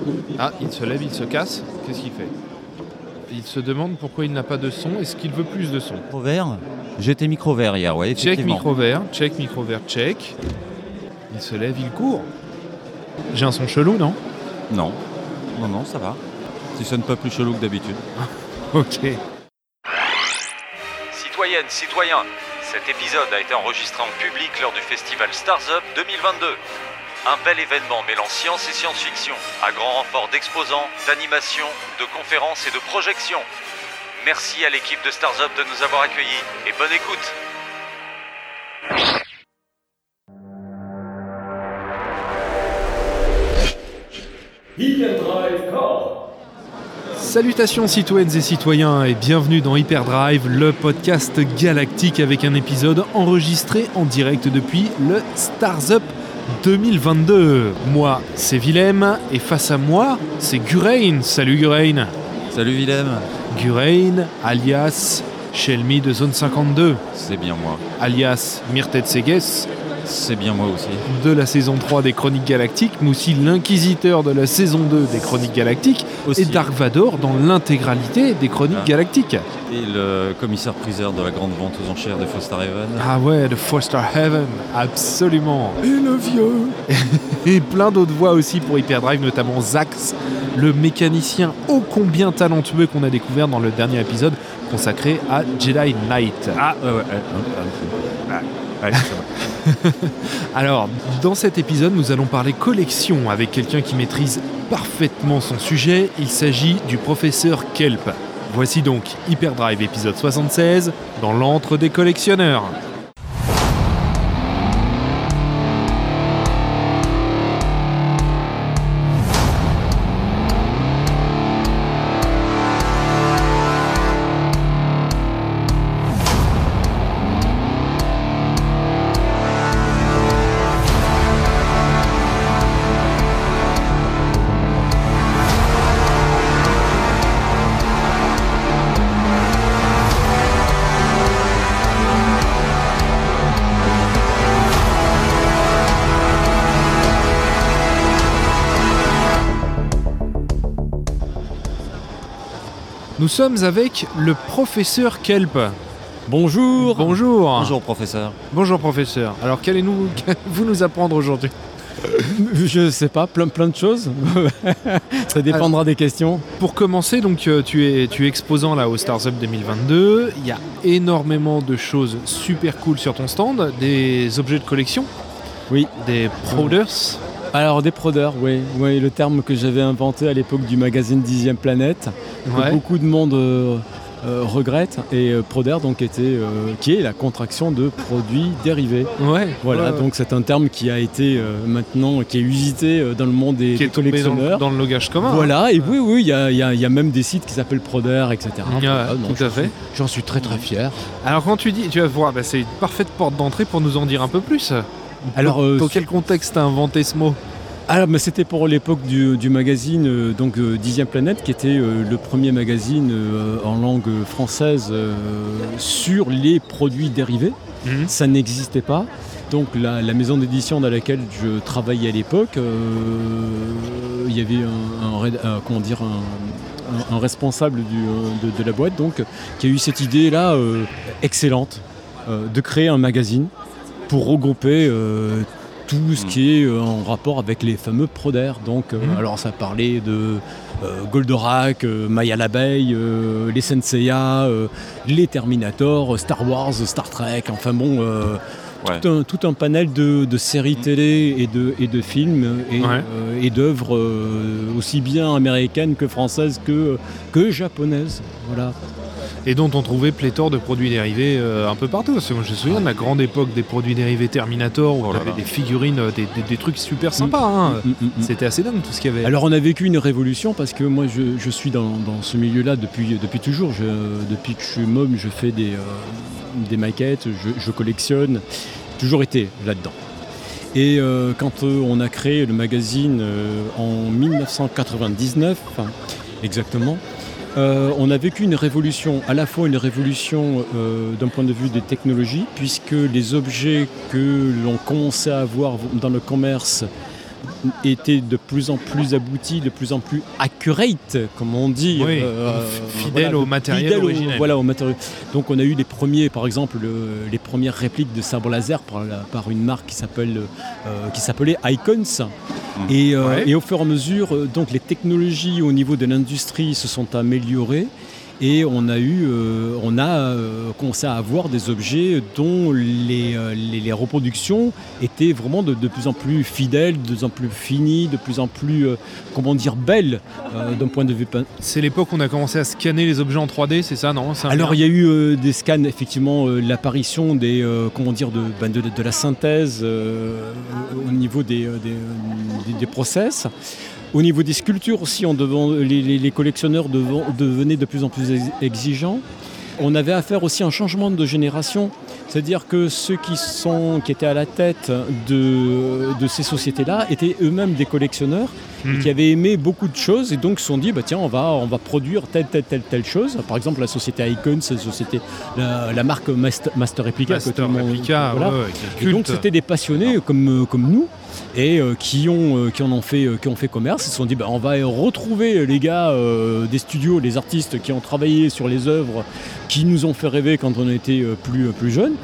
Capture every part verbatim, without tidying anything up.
Ah, il se lève, il se casse. Qu'est-ce qu'il fait ? Il se demande pourquoi il n'a pas de son. Est-ce qu'il veut plus de son ? Micro vert. J'étais micro vert hier, ouais, Check effectivement. micro vert, check micro vert, check. Il se lève, il court. J'ai un son chelou, non ? Non, non, non, ça va. Ça sonne pas plus chelou que d'habitude. Ok. Citoyennes, citoyens, cet épisode a été enregistré en public lors du festival Stars Up deux mille vingt-deux. Un bel événement mêlant science et science-fiction, à grand renfort d'exposants, d'animations, de conférences et de projections. Merci à l'équipe de Stars Up de nous avoir accueillis et bonne écoute. Hyperdrive Core. Salutations citoyennes et citoyens et bienvenue dans Hyperdrive, le podcast galactique avec un épisode enregistré en direct depuis le Stars Up deux mille vingt-deux. Moi, c'est Willem et face à moi, c'est Gurain. Salut Gurain. Salut Willem. Gurain, alias Shelmy de Zone cinquante-deux, C'est bien moi. alias Myrtetseges C'est bien moi aussi. de la saison trois des Chroniques Galactiques, mais aussi l'inquisiteur de la saison deux des Chroniques Galactiques Aussi. et Dark Vador dans l'intégralité des Chroniques Ah. Galactiques. Et le commissaire-priseur de la grande vente aux enchères de Fosterhaven. Ah ouais, de Foster Heaven, absolument. Et le vieux. Et plein d'autres voix aussi pour Hyperdrive, notamment Zax, le mécanicien ô combien talentueux qu'on a découvert dans le dernier épisode consacré à Jedi Knight. Ah, ouais, ouais. ouais, ouais. Ah, ouais, ça va. Alors, dans cet épisode, nous allons parler collection avec quelqu'un qui maîtrise parfaitement son sujet. Il s'agit du professeur Kelp. Voici donc Hyperdrive épisode soixante-seize, dans l'antre des collectionneurs. Nous sommes avec le professeur Kelp. Bonjour. Bonjour. Bonjour professeur. Bonjour professeur. Alors qu'allez-nous qu'allez-vous nous apprendre aujourd'hui ? Je sais pas, plein, plein de choses. Ça dépendra des questions. Pour commencer, donc euh, tu es tu es exposant là au Stars Up deux mille vingt-deux. Il y a énormément de choses super cool sur ton stand, des objets de collection, Oui. des Proders. Alors des prodeurs, oui, oui, le terme que j'avais inventé à l'époque du magazine Dixième Planète, que Ouais. beaucoup de monde euh, euh, regrette, et euh, proder donc était, euh, qui est la contraction de produits dérivés. Ouais. Voilà, ouais, ouais. donc c'est un terme qui a été euh, maintenant, qui est usité euh, dans le monde des, qui est des tombé dans, collectionneurs. dans le langage commun. Voilà, et oui, oui, il y a, il y a- il y a même des sites qui s'appellent Proder, et cetera. Ouais, Voilà, donc tout à j'en fait. suis- J'en suis très très fier. Alors quand tu dis, tu vas voir, bah, c'est une parfaite porte d'entrée pour nous en dire un peu plus. Alors, dans, euh, dans quel contexte t'as inventé ce mot ? Alors, mais c'était pour l'époque du, du magazine euh, donc euh, Dixième Planète, qui était euh, le premier magazine euh, en langue française euh, sur les produits dérivés. Mhm. Ça n'existait pas. Donc la, la maison d'édition dans laquelle je travaillais à l'époque, euh, il y avait un, un red- un- comment dire, un, un- un responsable du, euh, de, de la boîte donc, qui a eu cette idée-là euh, excellente euh, de créer un magazine pour regrouper euh, tout ce qui est euh, en rapport avec les fameux Proder. Donc, euh, Mhm. alors ça parlait de euh, Goldorak, euh, Maya l'abeille, euh, les Senseiya, euh, les Terminator, Star Wars, Star Trek, enfin bon, euh, Ouais. tout, un, tout un panel de, de séries télé et de, et de films et, Ouais. euh, et d'œuvres euh, aussi bien américaines que françaises que, que japonaises. Voilà. Et dont on trouvait pléthore de produits dérivés euh, un peu partout. Parce que moi, je me souviens de la grande époque des produits dérivés Terminator, où Oh on là avait là. des figurines, euh, des, des- des trucs super sympas. hein. Mm, mm, mm. C'était assez dingue tout ce qu'il y avait. Alors on a vécu une révolution parce que moi je, je suis dans, dans ce milieu-là depuis, depuis toujours. Je, depuis que je suis môme, je fais des, euh, des maquettes, je, je collectionne, toujours été là-dedans. Et euh, quand euh, on a créé le magazine euh, en dix-neuf cent quatre-vingt-dix-neuf, enfin, exactement, euh, on a vécu une révolution, à la fois une révolution euh, d'un point de vue des technologies, puisque les objets que l'on commençait à avoir dans le commerce était de plus en plus abouti, de plus en plus accurate, comme on dit. Oui, euh, fidèle voilà, au matériel fidèle originel. Au, voilà, au matériel. Donc on a eu les premiers, par exemple, le, les premières répliques de sabre laser par, la, par une marque qui, s'appelle, euh, qui s'appelait Icons. Mmh. Et, euh, ouais. et au fur et à mesure, donc, les technologies au niveau de l'industrie se sont améliorées. Et on a eu, euh, on a euh, commencé à avoir des objets dont les, euh, les, les reproductions étaient vraiment de, de plus en plus fidèles, de plus en plus finies, de plus en plus, euh, comment dire, belles euh, d'un point de vue. C'est l'époque où on a commencé à scanner les objets en trois D, c'est ça, non? Alors il y a eu euh, des scans, effectivement, euh, l'apparition des, euh, comment dire, de, ben, de, de la synthèse euh, au niveau des, des, des, des process. Au niveau des sculptures aussi, on devait, les, les, les collectionneurs devant, devenaient de plus en plus exigeants. On avait affaire aussi à un changement de génération, c'est-à-dire que ceux qui, sont, qui étaient à la tête de, de ces sociétés-là étaient eux-mêmes des collectionneurs mmh. et qui avaient aimé beaucoup de choses et donc se sont dit bah, tiens, on va, on va produire telle, telle, telle, telle chose. Par exemple, la société Icons, la, société, la, la marque Master, Master Replica. Master Replica, voilà. ouais, ouais, et donc c'était des passionnés comme, comme nous. Et euh, qui, ont, euh, qui en ont fait, euh, qui ont fait commerce, ils se sont dit bah, on va retrouver les gars euh, des studios, les artistes qui ont travaillé sur les œuvres qui nous ont fait rêver quand on était euh, plus, euh, plus jeunes,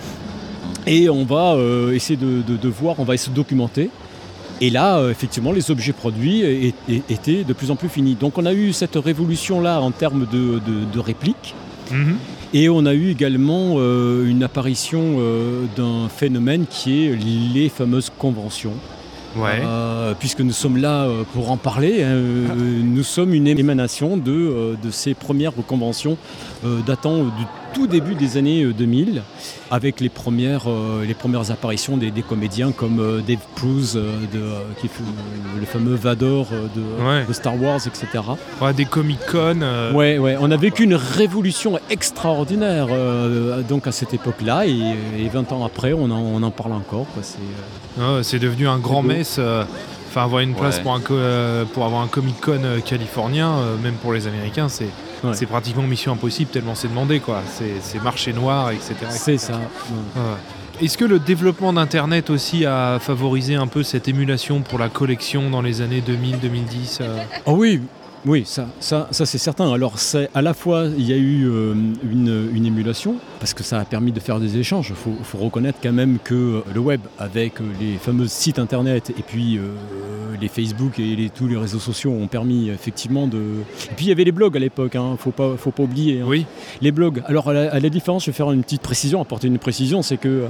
et on va euh, essayer de, de, de voir, on va essayer de documenter. Et là, euh, effectivement, les objets produits é- é- étaient de plus en plus finis. Donc on a eu cette révolution-là en termes de, de, de répliques. Mmh. Et on a eu également euh, une apparition euh, d'un phénomène qui est les fameuses conventions. Ouais. Euh, puisque nous sommes là euh, pour en parler, hein, euh, nous sommes une émanation de, euh, de ces premières conventions euh, datant du tout début des années deux mille, avec les premières, euh, les premières apparitions des, des comédiens comme euh, Dave Prouse, euh, de, euh, qui fait euh, le fameux Vador euh, de, ouais. de Star Wars, et cetera. Ouais, des Comic-Con. Euh... Ouais, ouais, on a vécu une révolution extraordinaire euh, donc à cette époque-là, et, et vingt ans après, on en, on en parle encore. Quoi. C'est, euh... oh, c'est devenu un grand mess. Euh... Enfin, avoir une place ouais. pour, un co- euh, pour avoir un Comic-Con euh, californien, euh, même pour les Américains, c'est, ouais. c'est pratiquement mission impossible tellement c'est demandé, quoi. C'est, c'est marché noir, et cetera. C'est et cetera. ça. Ouais. Ouais. Est-ce que le développement d'Internet aussi a favorisé un peu cette émulation pour la collection dans les années deux mille deux mille dix euh... Oh oui, oui, ça, ça, ça c'est certain. Alors c'est, à la fois, il y a eu euh, une, une émulation, parce que ça a permis de faire des échanges. Il faut, faut reconnaître quand même que le web, avec les fameux sites internet et puis euh, les Facebook et les, tous les réseaux sociaux ont permis effectivement de... Et puis il y avait les blogs à l'époque, hein, faut pas, faut pas oublier. Hein. Oui. Les blogs. Alors à la, à la différence, je vais faire une petite précision, apporter une précision, c'est que...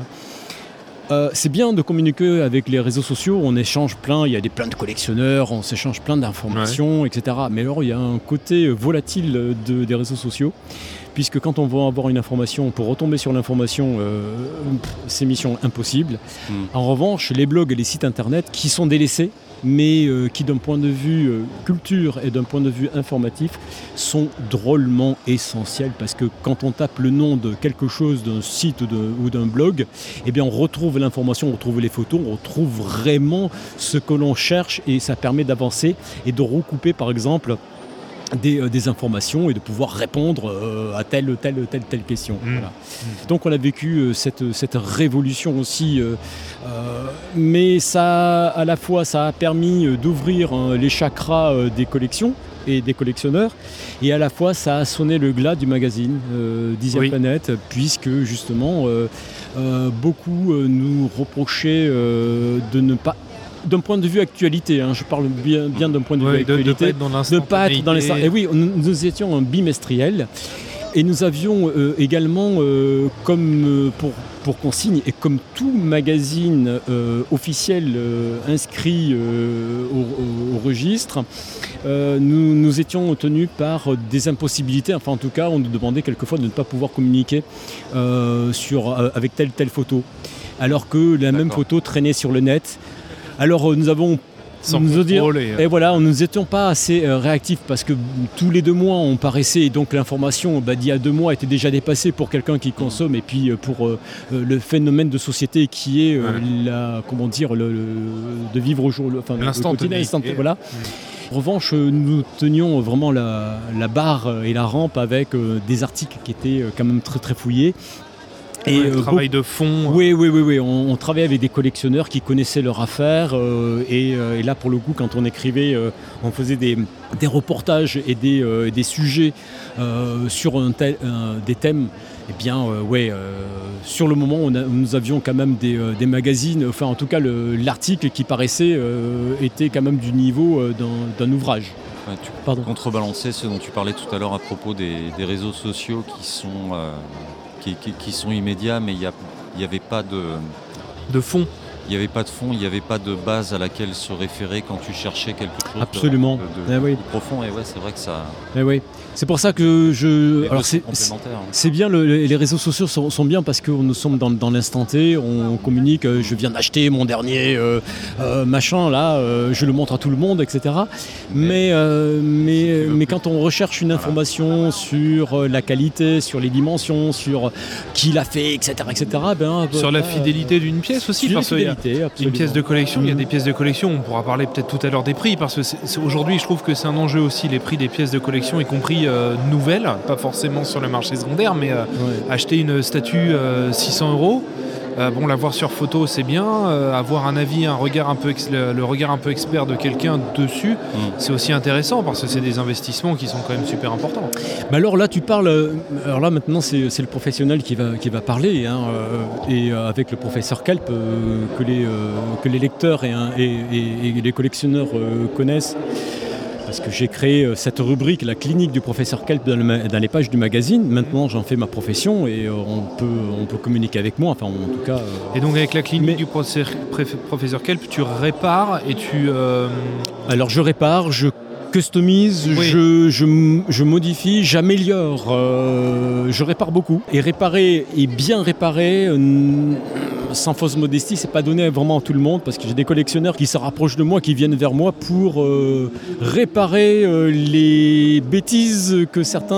Euh, c'est bien de communiquer avec les réseaux sociaux, on échange plein, il y a des, plein de collectionneurs, on s'échange plein d'informations, ouais. et cetera. Mais alors il y a un côté volatile de, des réseaux sociaux, puisque quand on va avoir une information, pour retomber sur l'information, euh, c'est mission impossible. Mmh. En revanche, les blogs et les sites internet qui sont délaissés, mais euh, qui d'un point de vue euh, culture et d'un point de vue informatif sont drôlement essentiels, parce que quand on tape le nom de quelque chose, d'un site ou, de, ou d'un blog, eh bien on retrouve l'information, on retrouve les photos, on retrouve vraiment ce que l'on cherche, et ça permet d'avancer et de recouper par exemple Des, euh, des informations et de pouvoir répondre euh, à telle, telle, telle, telle question. Mmh. Voilà. Mmh. Donc on a vécu euh, cette, cette révolution aussi, euh, euh, mais ça, à la fois, ça a permis euh, d'ouvrir hein, les chakras euh, des collections et des collectionneurs, et à la fois ça a sonné le glas du magazine euh, Dixième oui. Planète, puisque justement euh, euh, beaucoup euh, nous reprochaient euh, de ne pas, d'un point de vue actualité, hein, je parle bien, bien d'un point de ouais, vue actualité, de ne pas être dans l'instant. Et oui, nous, nous étions un bimestriel, et nous avions euh, également, euh, comme euh, pour, pour consigne, et comme tout magazine euh, officiel euh, inscrit euh, au, au, au registre, euh, nous, nous étions tenus par des impossibilités. Enfin, en tout cas, on nous demandait quelquefois de ne pas pouvoir communiquer euh, sur, euh, avec telle telle photo, alors que la D'accord. même photo traînait sur le net. Alors nous avons Sans nous dire, euh... et voilà, nous n'étions pas assez euh, réactifs, parce que tous les deux mois on paraissait, et donc l'information bah, d'il y a deux mois était déjà dépassée pour quelqu'un qui consomme, et puis euh, pour euh, le phénomène de société qui est euh, ouais. la, comment dire, le, le, de vivre au jour, le, enfin, l'instantané. Le quotidien, voilà. Mmh. En revanche, nous tenions vraiment la, la barre et la rampe avec euh, des articles qui étaient euh, quand même très très fouillés. Et ouais, euh, travail de fond. Oui, oui, oui, oui. On, on travaillait avec des collectionneurs qui connaissaient leur affaire. Euh, et, euh, et là, pour le coup, quand on écrivait, euh, on faisait des, des reportages et des, euh, des sujets euh, sur un tel, un, des thèmes. Eh bien, euh, ouais, euh, sur le moment, on a, nous avions quand même des, euh, des magazines. Enfin, en tout cas, le, l'article qui paraissait euh, était quand même du niveau euh, d'un, d'un ouvrage. Ouais, tu Pardon. contrebalancer ce dont tu parlais tout à l'heure à propos des, des réseaux sociaux qui sont... Euh, Qui, qui, qui sont immédiats, mais il n'y avait pas de, de fond. Il n'y avait pas de fond, il n'y avait pas de base à laquelle se référer quand tu cherchais quelque chose Absolument. de, de, de, eh oui. de profond. Et ouais, c'est vrai que ça... Eh oui. C'est pour ça que je... Alors c'est, c'est bien, le, les réseaux sociaux sont, sont bien parce que nous sommes dans, dans l'instant T, on communique, euh, je viens d'acheter mon dernier euh, euh, machin, là, euh, je le montre à tout le monde, et cetera. Mais, mais, euh, mais, mais quand on recherche une information sur la qualité, sur les dimensions, sur qui l'a fait, et cetera, et cetera ben, sur ben, la fidélité d'une pièce aussi, parce qu'il y a une pièce de collection, il y a des pièces de collection, on pourra parler peut-être tout à l'heure des prix, parce que c'est, c'est, aujourd'hui je trouve que c'est un enjeu aussi, les prix des pièces de collection, y compris Euh, nouvelle, pas forcément sur le marché secondaire, mais euh, ouais. acheter une statue euh, six cents euros, euh, bon, la voir sur photo c'est bien, euh, avoir un avis, un regard un peu ex- le, le regard un peu expert de quelqu'un dessus, mmh. c'est aussi intéressant parce que c'est des investissements qui sont quand même super importants. Mais alors là tu parles, alors là maintenant c'est, c'est le professionnel qui va, qui va parler, hein, euh, et euh, avec le professeur Kelp euh, que, les, euh, que les lecteurs et, et, et, et les collectionneurs euh, connaissent. Parce que j'ai créé cette rubrique, la clinique du professeur Kelp, dans, le, dans les pages du magazine. Maintenant, j'en fais ma profession et on peut, on peut communiquer avec moi. Enfin, en tout cas. Et donc, avec la clinique mais, du professeur, professeur Kelp, tu répares et tu. Euh... Alors, je répare, je customise, oui. je, je, je modifie, j'améliore. Euh, je répare beaucoup. Et réparer et bien réparer. Euh, sans fausse modestie, c'est pas donné vraiment à tout le monde parce que j'ai des collectionneurs qui se rapprochent de moi, qui viennent vers moi pour euh, réparer euh, les bêtises que certains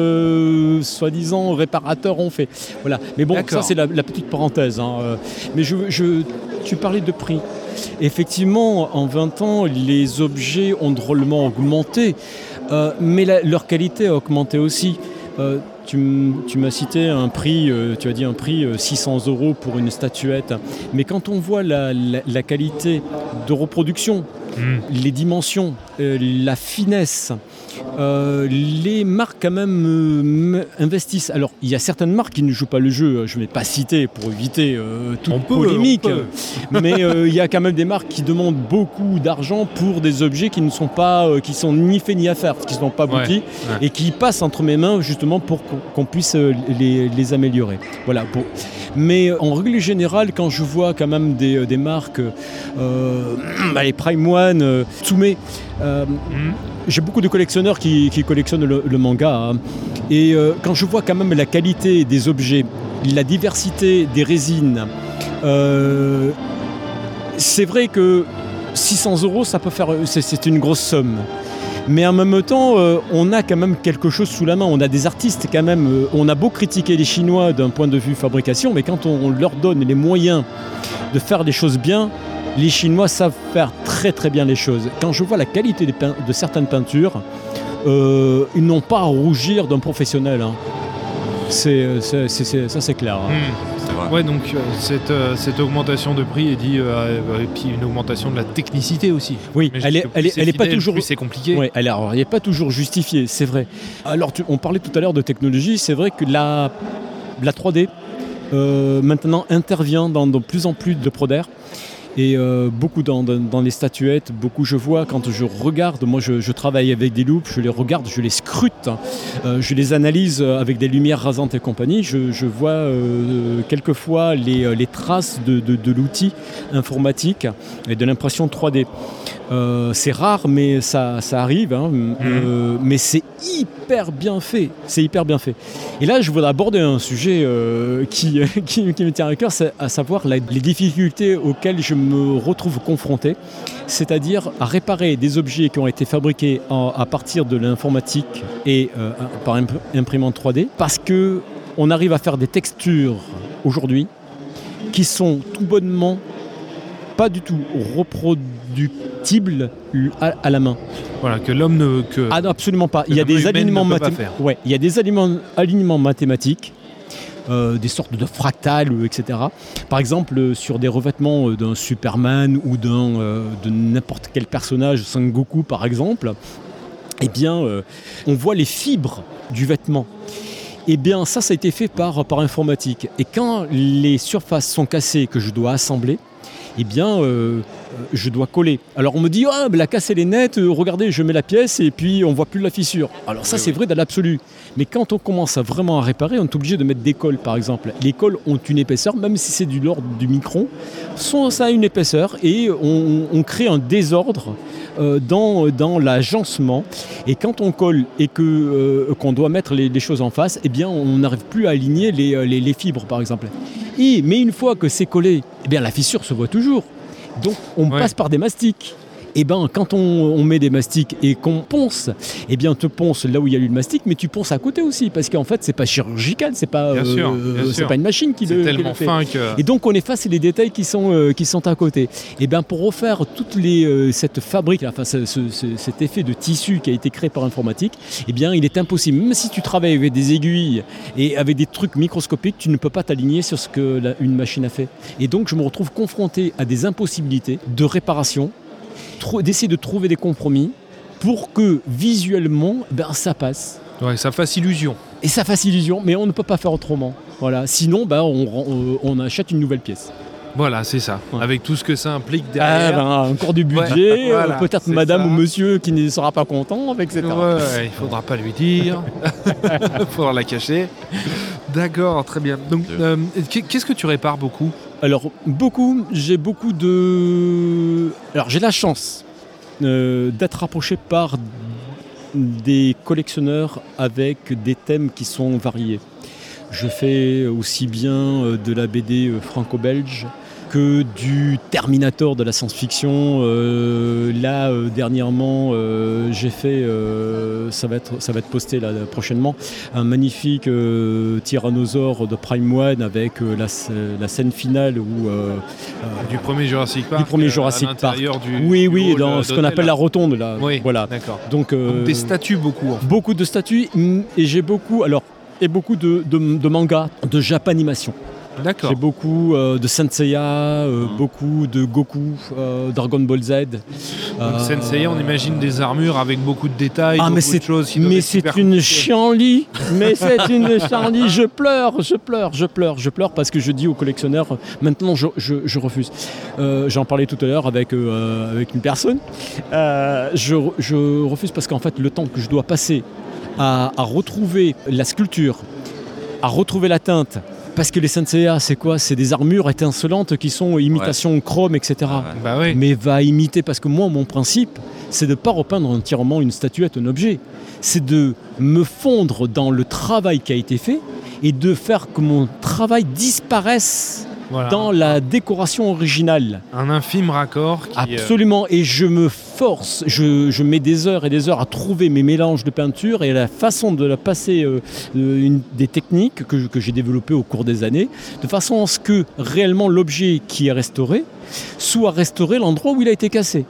euh, soi-disant réparateurs ont fait. Voilà. Mais bon, D'accord. ça c'est la, la petite parenthèse. Hein. Mais je, je, tu parlais de prix. Effectivement, en vingt ans, les objets ont drôlement augmenté, euh, mais la, leur qualité a augmenté aussi. Euh, tu, m- tu m'as cité un prix, euh, tu as dit un prix euh, six cents euros pour une statuette, mais quand on voit la, la, la qualité de reproduction, mmh. les dimensions, euh, la finesse, euh, les marques quand même euh, investissent. Alors il y a certaines marques qui ne jouent pas le jeu, je ne vais pas citer pour éviter euh, toute on peut, polémique, on peut. mais euh, il y a quand même des marques qui demandent beaucoup d'argent pour des objets qui ne sont pas, euh, qui sont ni faits ni à faire, qui ne sont pas aboutis, ouais, ouais. et qui passent entre mes mains justement pour qu'on, qu'on puisse les, les améliorer. Voilà. Pour... Mais en règle générale, quand je vois quand même des, des marques, euh, les Prime One, euh, Tsume, euh, mm. j'ai beaucoup de collectionneurs qui, qui collectionnent le, le manga, hein, et euh, quand je vois quand même la qualité des objets, la diversité des résines, euh, c'est vrai que six cents euros, ça peut faire, c'est, c'est une grosse somme. Mais en même temps, euh, on a quand même quelque chose sous la main. On a des artistes quand même. Euh, on a beau critiquer les Chinois d'un point de vue fabrication, mais quand on, on leur donne les moyens de faire des choses bien, les Chinois savent faire très très bien les choses. Quand je vois la qualité des pein- de certaines peintures, euh, ils n'ont pas à rougir d'un professionnel. Hein. C'est, c'est, c'est, c'est, ça c'est clair. Hein. Mmh. Ouais, donc euh, cette, euh, cette augmentation de prix est dit, euh, et puis une augmentation de la technicité aussi. Oui, mais elle est, elle est, elle est pas toujours. Plus c'est compliqué. Ouais, elle est, alors, elle n'est pas toujours justifiée, c'est vrai. Alors, tu, on parlait tout à l'heure de technologie, c'est vrai que la, la trois D euh, maintenant intervient dans de plus en plus de prodères. Et euh, beaucoup dans, dans, dans les statuettes, beaucoup je vois quand je regarde, moi je, je travaille avec des loupes, je les regarde, je les scrute, euh, je les analyse avec des lumières rasantes et compagnie, je, je vois euh, quelquefois les, les traces de, de, de l'outil informatique et de l'impression trois D. Euh, c'est rare, mais ça, ça arrive, hein, mmh. euh, mais c'est hyper bien fait, c'est hyper bien fait. Et là, je voudrais aborder un sujet euh, qui, qui, qui me tient à cœur, c'est à savoir la, les difficultés auxquelles je me retrouve confronté, c'est-à-dire à réparer des objets qui ont été fabriqués en, à partir de l'informatique et euh, par imp- imprimante trois D, parce qu'on arrive à faire des textures aujourd'hui qui sont tout bonnement pas du tout reproductible à, à la main. Voilà, que l'homme ne... Que, ah non, absolument pas. Il y a des alignements, mathé- ouais, il y a des alignements, alignements mathématiques euh, des sortes de fractales, et cetera. Par exemple, euh, sur des revêtements euh, d'un Superman ou d'un, euh, de n'importe quel personnage, Son Goku par exemple, eh bien, euh, on voit les fibres du vêtement. Eh bien, ça, ça a été fait par, par informatique. Et quand les surfaces sont cassées que je dois assembler, eh bien, euh, je dois coller. Alors on me dit, ah, oh, la casse elle est nette, euh, regardez, je mets la pièce et puis on voit plus la fissure. Alors ça, oui, c'est oui. vrai dans l'absolu. Mais quand on commence à vraiment à réparer, on est obligé de mettre des cols, par exemple. Les cols ont une épaisseur, même si c'est du l'ordre du micron, ça a une épaisseur et on, on crée un désordre euh, dans, dans l'agencement. Et quand on colle et que, euh, qu'on doit mettre les, les choses en face, eh bien, on n'arrive plus à aligner les, les, les fibres, par exemple. Et, mais une fois que c'est collé, eh bien, la fissure se voit toujours. Donc on ouais. passe par des mastiques. Et ben quand on, on met des mastiques et qu'on ponce, eh bien on te ponce là où il y a eu le mastic, mais tu ponces à côté aussi, parce qu'en fait c'est pas chirurgical, c'est pas, bien sûr, euh, bien c'est sûr. pas une machine qui c'est le, tellement qui le fait. fin que... Et donc on efface les détails qui sont, euh, qui sont à côté. Et bien pour refaire toute les, euh, cette fabrique, enfin ce, ce, ce, cet effet de tissu qui a été créé par informatique, eh bien il est impossible. Même si tu travailles avec des aiguilles et avec des trucs microscopiques, tu ne peux pas t'aligner sur ce que la, une machine a fait. Et donc je me retrouve confronté à des impossibilités de réparation, d'essayer de trouver des compromis pour que visuellement ben, ça passe. Ouais, ça fasse illusion. Et ça fasse illusion, mais on ne peut pas faire autrement. Voilà. Sinon, ben, on, on, on achète une nouvelle pièce. Voilà, c'est ça. Ouais. Avec tout ce que ça implique Ah, derrière. ben, encore du budget, ouais, voilà, euh, peut-être madame ça. Ou monsieur qui ne sera pas content, et cetera. Ouais, ouais, il ne faudra pas lui dire. Il faudra la cacher. D'accord, très bien. Donc, euh, qu'est-ce que tu répares beaucoup ? Alors, beaucoup, j'ai beaucoup de... Alors, j'ai la chance euh, d'être rapproché par des collectionneurs avec des thèmes qui sont variés. Je fais aussi bien de la B D franco-belge que du Terminator de la science-fiction. Euh, là, euh, dernièrement, euh, j'ai fait, euh, ça va être, ça va être posté là, prochainement, un magnifique euh, tyrannosaure de Prime One avec euh, la, la scène finale où euh, du premier Jurassic Park. Du premier Jurassic à Park. Du, oui, du oui, dans ce qu'on appelle là. la rotonde là. Oui, voilà. D'accord. Donc, euh, Donc des statues beaucoup. En fait. Beaucoup de statues et j'ai beaucoup, alors et beaucoup de, de, de mangas, de Japanimation. D'accord. J'ai beaucoup euh, de Senseiya, euh, mmh. beaucoup de Goku, euh, Dragon Ball Z. Donc euh, Senseiya, on imagine des armures avec beaucoup de détails, ah, beaucoup mais de c'est, choses. Mais c'est une chienlit, mais c'est une chienlit. Je pleure, je pleure, je pleure, je pleure parce que je dis aux collectionneurs, maintenant je, je, je refuse. Euh, j'en parlais tout à l'heure avec, euh, avec une personne. Euh, je, je refuse parce qu'en fait, le temps que je dois passer à, à retrouver la sculpture, à retrouver la teinte. Parce que les Senseiya, c'est quoi ? C'est des armures étincelantes qui sont imitation ouais. chrome, et cetera. Ah ouais. Bah oui. Mais va imiter, parce que moi, mon principe, c'est de ne pas repeindre entièrement une statuette, un objet. C'est de me fondre dans le travail qui a été fait et de faire que mon travail disparaisse voilà. dans la décoration originale. Un infime raccord qui... Absolument. Et je me force, je, je mets des heures et des heures à trouver mes mélanges de peinture et la façon de la passer, euh, une, des techniques que, que j'ai développées au cours des années, de façon à ce que réellement l'objet qui est restauré soit restauré l'endroit où il a été cassé.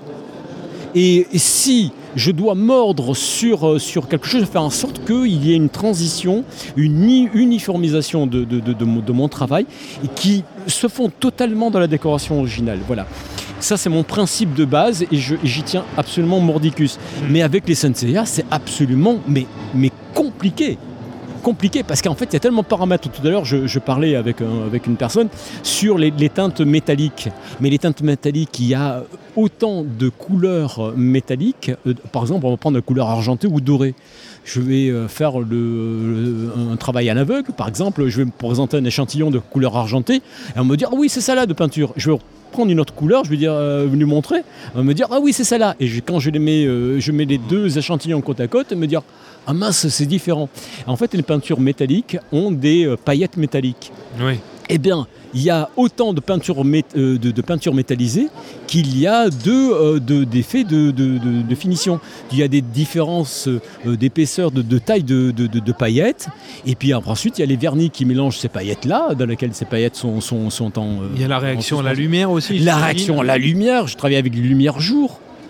Et, et si je dois mordre sur, sur quelque chose, faire en sorte qu'il y ait une transition, une uniformisation de, de, de, de, mon, de mon travail et qui se font totalement dans la décoration originale. Voilà. Ça, c'est mon principe de base et, je, et j'y tiens absolument mordicus. Mais avec les Senseiya, c'est absolument mais, mais compliqué. compliqué parce qu'en fait il y a tellement de paramètres. Tout à l'heure je, je parlais avec, un, avec une personne sur les, les teintes métalliques, mais les teintes métalliques, il y a autant de couleurs métalliques. Euh, par exemple, on va prendre la couleur argentée ou dorée. Je vais euh, faire le, le, un travail à l'aveugle, par exemple, je vais me présenter un échantillon de couleur argentée et on me dire ah oui c'est ça là de peinture. Je vais prendre une autre couleur, je vais dire, euh, lui montrer, on me dire ah oui c'est ça là. Et je, quand je les mets, euh, je mets les deux échantillons côte à côte, me dire ah mince, c'est différent. En fait, les peintures métalliques ont des euh, paillettes métalliques. Oui. Eh bien, il y a autant de peintures mét- euh, de, de peinture métallisées qu'il y a de, euh, de, d'effets de, de, de, de finition. Il y a des différences euh, d'épaisseur, de, de taille de, de, de, de paillettes. Et puis ensuite, il y a les vernis qui mélangent ces paillettes-là, dans lesquelles ces paillettes sont, sont, sont en... Euh, il y a la réaction à la lumière aussi. La réaction à la lumière. Je travaille avec les lumières jour.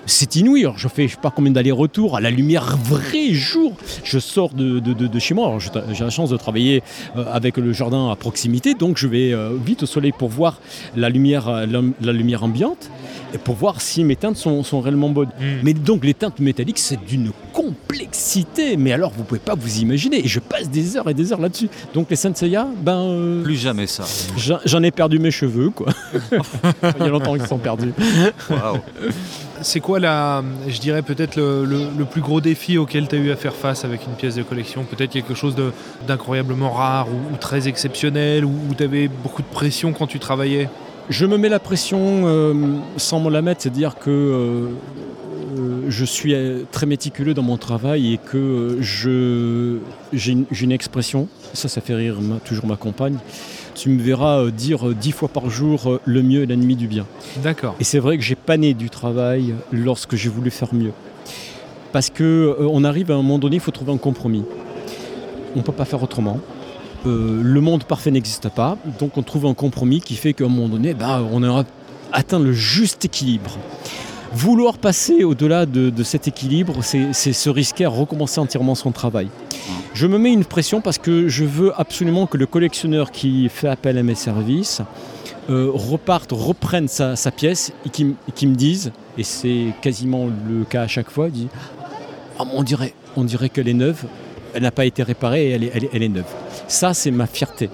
c'est inouï. Alors, je fais je sais pas combien d'allers-retours à la lumière vrai jour. Je sors de, de, de, de chez moi. Alors, je, j'ai la chance de travailler euh, avec le jardin à proximité, donc je vais euh, vite au soleil pour voir la lumière, la, la lumière ambiante et pour voir si mes teintes sont, sont réellement bonnes. Mmh. Mais donc les teintes métalliques, c'est d'une complexité. Mais alors, vous pouvez pas vous imaginer. Et je passe des heures et des heures là-dessus. Donc les Saint Seiya, ben euh, plus jamais ça. J'en, j'en ai perdu mes cheveux, quoi. Il y a longtemps qu'ils sont perdus. Waouh. C'est quoi, la, je dirais peut-être le, le, le plus gros défi auquel tu as eu à faire face avec une pièce de collection ? Peut-être quelque chose de, d'incroyablement rare ou, ou très exceptionnel, ou, ou tu avais beaucoup de pression quand tu travaillais ? Je me mets la pression euh, sans me la mettre, c'est-à-dire que euh, euh, je suis très méticuleux dans mon travail et que euh, je, j'ai, une, j'ai une expression, ça, ça fait rire ma, toujours ma compagne. Tu me verras dire dix fois par jour « le mieux est l'ennemi du bien ». D'accord. Et c'est vrai que j'ai pané du travail lorsque j'ai voulu faire mieux. Parce qu'on euh, arrive à un moment donné, il faut trouver un compromis. On ne peut pas faire autrement. Euh, le monde parfait n'existe pas. Donc on trouve un compromis qui fait qu'à un moment donné, bah, on a atteint le juste équilibre. Vouloir passer au-delà de, de cet équilibre, c'est, c'est se risquer à recommencer entièrement son travail. Je me mets une pression parce que je veux absolument que le collectionneur qui fait appel à mes services euh, reparte, reprenne sa, sa pièce et qui, qui me dise, et c'est quasiment le cas à chaque fois, dit oh, on dirait, on dirait qu'elle est neuve, elle n'a pas été réparée et elle est, elle est, elle est neuve. Ça, c'est ma fierté.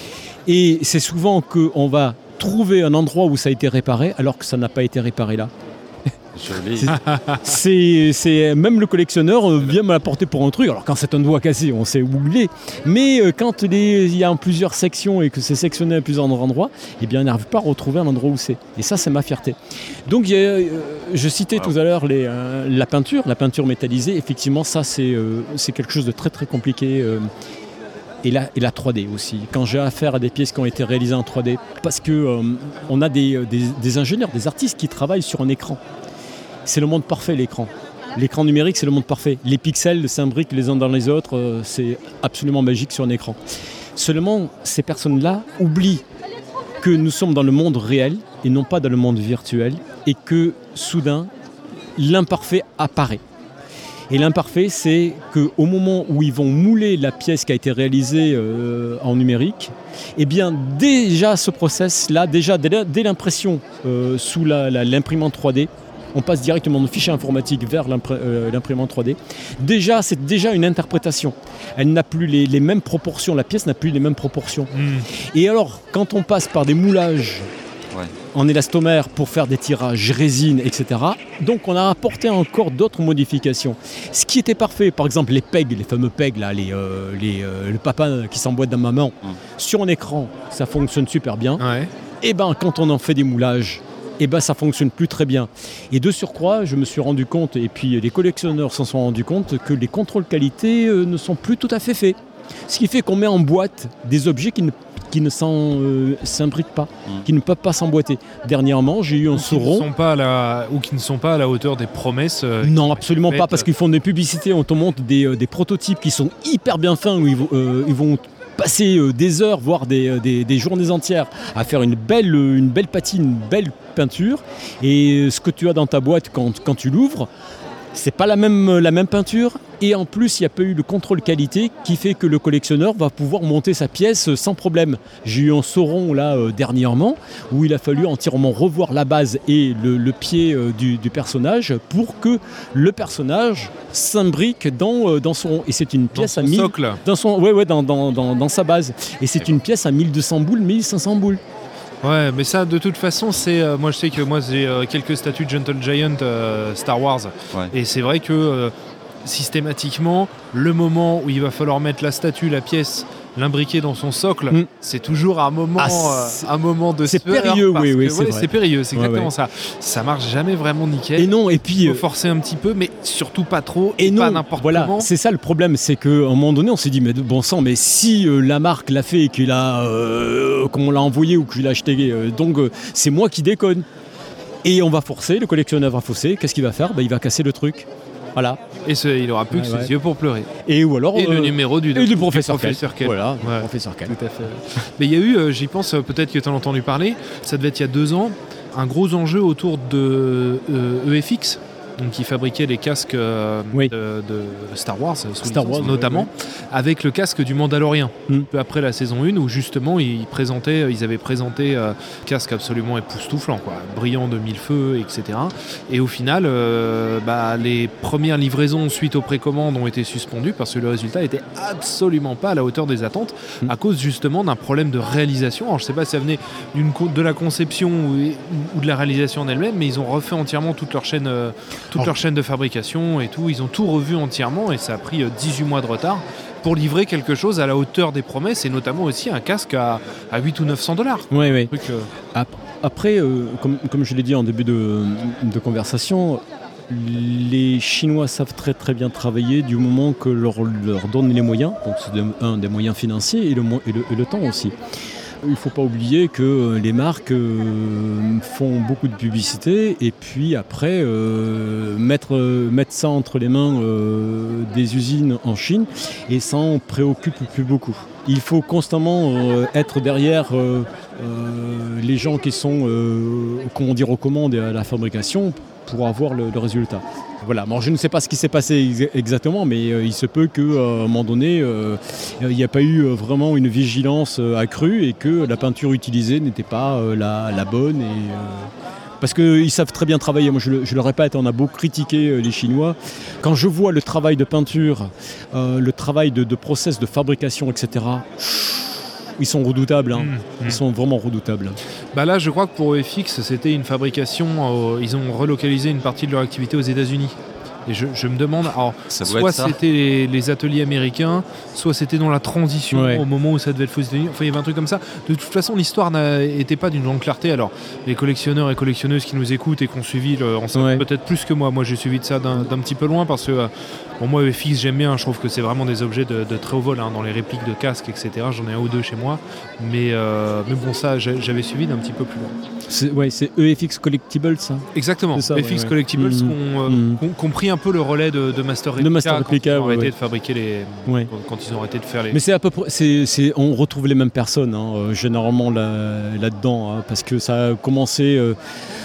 Et c'est souvent qu'on va trouver un endroit où ça a été réparé alors que ça n'a pas été réparé là. C'est, c'est, c'est même le collectionneur vient me l'apporter pour un truc. Alors quand c'est un doigt cassé, on sait où il est. Mais quand il, est, il y a en plusieurs sections et que c'est sectionné à plusieurs endroits, eh bien, on n'arrive pas à retrouver un endroit où c'est. Et ça, c'est ma fierté. Donc, euh, je citais wow. tout à l'heure les, euh, la peinture, la peinture métallisée. Effectivement, ça, c'est, euh, c'est quelque chose de très très compliqué. Euh, Et la, et la trois D aussi. Quand j'ai affaire à des pièces qui ont été réalisées en trois D, parce qu'on euh, a des, des, des ingénieurs, des artistes qui travaillent sur un écran. C'est le monde parfait, l'écran. L'écran numérique, c'est le monde parfait. Les pixels s'imbriquent les uns dans les autres, euh, c'est absolument magique sur un écran. Seulement, ces personnes-là oublient que nous sommes dans le monde réel et non pas dans le monde virtuel, et que soudain, l'imparfait apparaît. Et l'imparfait, c'est qu'au moment où ils vont mouler la pièce qui a été réalisée euh, en numérique, eh bien déjà ce process-là, déjà dès, dès l'impression euh, sous la, la, l'imprimante trois D, on passe directement du fichier informatique vers l'impr- euh, l'imprimante trois D. Déjà, c'est déjà une interprétation. Elle n'a plus les, les mêmes proportions, la pièce n'a plus les mêmes proportions. Mmh. Et alors, quand on passe par des moulages ouais. en élastomère pour faire des tirages résine, et cetera, donc on a apporté encore d'autres modifications. Ce qui était parfait, par exemple les pegs, les fameux pegs, là, les, euh, les, euh, le papa qui s'emboîte dans ma main, mmh. sur un écran, ça fonctionne super bien. Ouais. Et bien, quand on en fait des moulages, et ben ça fonctionne plus très bien. Et de surcroît, je me suis rendu compte, et puis les collectionneurs s'en sont rendus compte, que les contrôles qualité euh, ne sont plus tout à fait faits. Ce qui fait qu'on met en boîte des objets qui ne, qui ne s'en, euh, s'imbriquent pas, mmh. qui ne peuvent pas s'emboîter. Dernièrement, j'ai eu un sauron... Ou qui ne sont pas à la hauteur des promesses. Euh, non, absolument pas, parce qu'ils font des publicités, on te montre des, euh, des prototypes qui sont hyper bien fins, où ils, euh, ils vont... passer euh, des heures, voire des, euh, des, des journées entières à faire une belle, euh, une belle patine, une belle peinture. Et ce que tu as dans ta boîte quand, quand tu l'ouvres, c'est pas la même, la même peinture. Et en plus, il n'y a pas eu le contrôle qualité qui fait que le collectionneur va pouvoir monter sa pièce sans problème. J'ai eu un sauron là euh, dernièrement où il a fallu entièrement revoir la base et le, le pied euh, du, du personnage pour que le personnage s'imbrique dans, euh, dans son... Et c'est une pièce dans son à mille... socle. Dans son, ouais, ouais, dans, dans, dans, dans sa base. Et c'est une pièce à mille deux cents boules, mille cinq cents boules. Ouais, mais ça, de toute façon, c'est. Euh, moi, je sais que moi, j'ai euh, quelques statues de Gentle Giant euh, Star Wars. Ouais. Et c'est vrai que euh, systématiquement, le moment où il va falloir mettre la statue, la pièce, l'imbriquer dans son socle, mmh. c'est toujours un moment, ah, c'est... Euh, un moment de c'est périlleux, oui, oui, que, c'est, ouais, vrai. c'est périlleux, c'est exactement ouais, ouais. ça. Ça marche jamais vraiment nickel. Et non, et puis il faut forcer un petit peu, mais surtout pas trop, et, et non, pas n'importe voilà, comment. C'est ça le problème, c'est qu'à un moment donné, on s'est dit, mais bon sang, mais si euh, la marque l'a fait et qu'il a, euh, qu'on l'a envoyé ou qu'il l'a acheté, euh, donc euh, c'est moi qui déconne. Et on va forcer, le collectionneur va forcer. Qu'est-ce qu'il va faire ? Ben, il va casser le truc. Voilà. Et ce, il aura plus ouais, que ouais. ses yeux pour pleurer. Et ou alors et euh, le numéro du, et du professeur Ken. Ken. Voilà, ouais. professeur Ken. Tout à fait. Mais il y a eu, euh, j'y pense, euh, peut-être que tu en as entendu parler. Ça devait être il y a deux ans, un gros enjeu autour de euh, E F X. donc qui fabriquait les casques euh, Oui. de, de Star Wars, sous Star licence, Wars, notamment, oui, avec le casque du Mandalorian. Mm. Peu après la saison un, où justement ils, présentaient, ils avaient présenté euh, casque absolument époustouflant, quoi, brillant de mille feux, et cetera. Et au final, euh, bah, les premières livraisons suite aux précommandes ont été suspendues parce que le résultat n'était absolument pas à la hauteur des attentes, Mm. à cause justement d'un problème de réalisation. Alors je sais pas si ça venait d'une co- de la conception ou, ou de la réalisation en elle-même, mais ils ont refait entièrement toute leur chaîne, euh, toute Alors- leur chaîne de fabrication et tout. Ils ont tout revu entièrement et ça a pris euh, dix-huit mois de retard pour livrer quelque chose à la hauteur des promesses, et notamment aussi un casque à, à huit ou neuf cents dollars. Oui, oui. Truc, euh, Ap- Après, euh, comme, comme je l'ai dit en début de, de conversation, les Chinois savent très très bien travailler du moment que leur, leur donne les moyens. Donc c'est de- un des moyens financiers et le, mo- et le, et le temps aussi. Il ne faut pas oublier que les marques euh, font beaucoup de publicité et puis après euh, mettre, euh, mettre ça entre les mains euh, des usines en Chine, et ça en préoccupe plus beaucoup. Il faut constamment euh, être derrière euh, euh, les gens qui sont euh, comment dire, aux commandes et à la fabrication pour avoir le, le résultat. Voilà. Bon, je ne sais pas ce qui s'est passé ex- exactement, mais euh, il se peut qu'à un moment donné, euh, il n'y a pas eu euh, vraiment une vigilance euh, accrue et que la peinture utilisée n'était pas euh, la, la bonne. Et, euh, parce qu'ils savent très bien travailler. Moi, je le, je le répète, on a beau critiquer euh, les Chinois. Quand je vois le travail de peinture, euh, le travail de, de process de fabrication, et cetera, ils sont redoutables. Hein. mm, mm. Ils sont vraiment redoutables. Bah là, je crois que pour O F X, c'était une fabrication. euh, ils ont relocalisé une partie de leur activité aux États-Unis. Et je, je me demande, alors, Ça doit soit être ça. c'était les, les ateliers américains, soit c'était dans la transition, Ouais. au moment où ça devait être aux États-Unis. Enfin, il y avait un truc comme ça. De toute façon, l'histoire n'était pas d'une grande clarté. Alors, les collectionneurs et collectionneuses qui nous écoutent et qui ont suivi, le, en savent Ouais. peut-être plus que moi. Moi, j'ai suivi de ça d'un d'un petit peu loin parce que, euh, bon, moi, O F X, j'aime bien. Je trouve que c'est vraiment des objets de, de très haut vol, hein, dans les répliques de casques, et cetera. J'en ai un ou deux chez moi. Mais, euh, mais bon, ça, j'ai- j'avais suivi d'un petit peu plus loin. C'est, ouais, c'est E F X Collectibles. Hein. Exactement. C'est ça, O F X ouais, ouais. Collectibles Mhm. qui ont, euh, Mhm. qui ont- qui ont pris un peu le relais de, de Master Replica, De Master quand Replica, ils ont ouais, arrêté ouais. de fabriquer les... Ouais. Quand, quand ils ont arrêté de faire les... Mais c'est à peu près, c'est, c'est, on retrouve les mêmes personnes hein, euh, généralement là, là-dedans, hein, parce que ça a commencé, euh,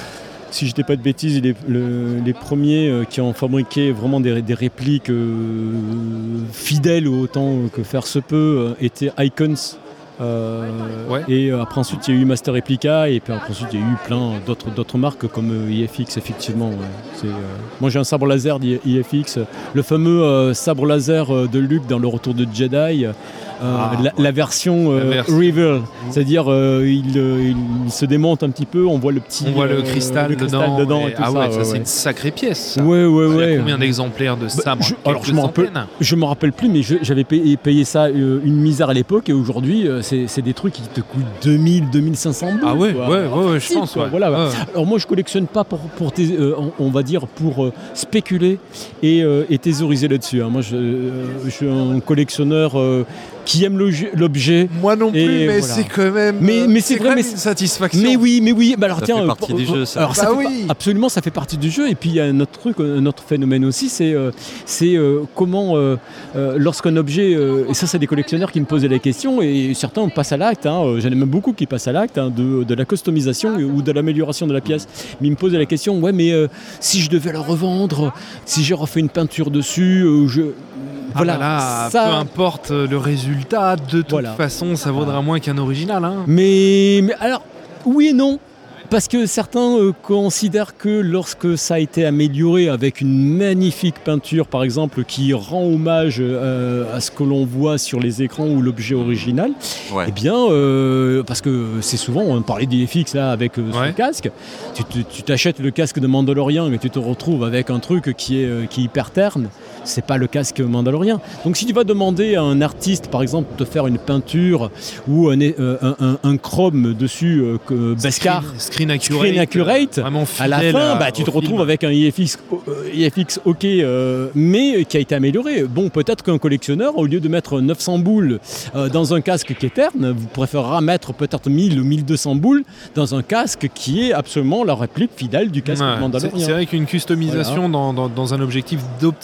si je dis pas de bêtises, les, le- les premiers euh, qui ont fabriqué vraiment des, des répliques euh, fidèles autant que faire se peut euh, étaient Icons. Euh, Ouais. Et euh, après ensuite il y a eu Master Replica et puis après ensuite il y a eu plein d'autres, d'autres marques comme euh, I F X effectivement. Ouais. C'est, euh, moi j'ai un sabre laser d'I F X, le fameux euh, sabre laser euh, de Luke dans le Retour de Jedi. euh, Ah, la, la version, euh, La version. Reveal, c'est-à-dire euh, il, euh, il se démonte un petit peu, on voit le petit On voit le euh, cristal, le dedans. dedans et- et tout ah ça. ouais, ça ouais, c'est ouais. une sacrée pièce. ça. Ouais, ouais, Il y a ouais. combien d'exemplaires de sabres? je- alors, Quelques je m'en rappelle- centaines. Je me rappelle plus, mais je- j'avais payé, payé ça euh, une misère à l'époque et aujourd'hui euh, c'est, c'est des trucs qui te coûtent deux mille, deux mille cinq cents boules. Ah ouais, quoi. ouais, ouais, ouais, je Si, pense. quoi, Ouais. voilà, ouais. Ouais. Alors moi je collectionne pas pour, pour tes- euh, on, on va dire pour euh, spéculer et, euh, et thésauriser là-dessus. hein. Moi je, euh, je suis un collectionneur euh, qui aime l'objet, l'objet. Moi non plus, Et mais voilà. c'est quand même. Mais- euh, mais c'est quand vrai, même mais une satisfaction. Mais oui, mais oui. Bah alors Ça tiens, fait euh, partie pour- du pour- jeu, ça. Alors ça Bah fait oui. pas- absolument, ça fait partie du jeu. Et puis il y a un autre truc, un autre phénomène aussi, c'est euh, c'est euh, comment euh, euh, lorsqu'un objet, euh, et ça c'est des collectionneurs qui me posaient la question, et certains passent à l'acte. Hein, euh, j'en ai même beaucoup qui passent à l'acte hein, de, de la customisation ou de l'amélioration de la pièce. Mais ils me posaient la question, ouais, mais euh, si je devais le revendre, si j'ai refait une peinture dessus, euh, je Ah voilà, bah là, ça. peu importe le résultat, de toute Voilà. façon, ça vaudra moins qu'un original. Hein. Mais, mais alors, oui et non. Parce que certains euh, considèrent que lorsque ça a été amélioré avec une magnifique peinture, par exemple, qui rend hommage euh, à ce que l'on voit sur les écrans ou l'objet original, Ouais. eh bien, euh, parce que c'est souvent, on parlait d'I F X là avec euh, son Ouais. casque, tu, te- tu t'achètes le casque de Mandalorian et tu te retrouves avec un truc qui est, euh, qui est hyper terne, c'est pas le casque Mandalorian. Donc si tu vas demander à un artiste, par exemple, de faire une peinture ou un, euh, un, un- un chrome dessus, euh, que Beskar, Screen, screen accurate. Screen accurate, euh, vraiment à la fidèle fin, à- bah, tu au te retrouves film. avec un I F X, euh, I F X OK, euh, mais qui a été amélioré. Bon, peut-être qu'un collectionneur, au lieu de mettre neuf cents boules euh, dans un casque qui est terne, vous préférera mettre peut-être mille ou mille deux cents boules dans un casque qui est absolument la réplique fidèle du casque Ouais, de c'est, Mandalorian. c'est vrai qu'une customisation dans, dans- dans un objectif d'optimisation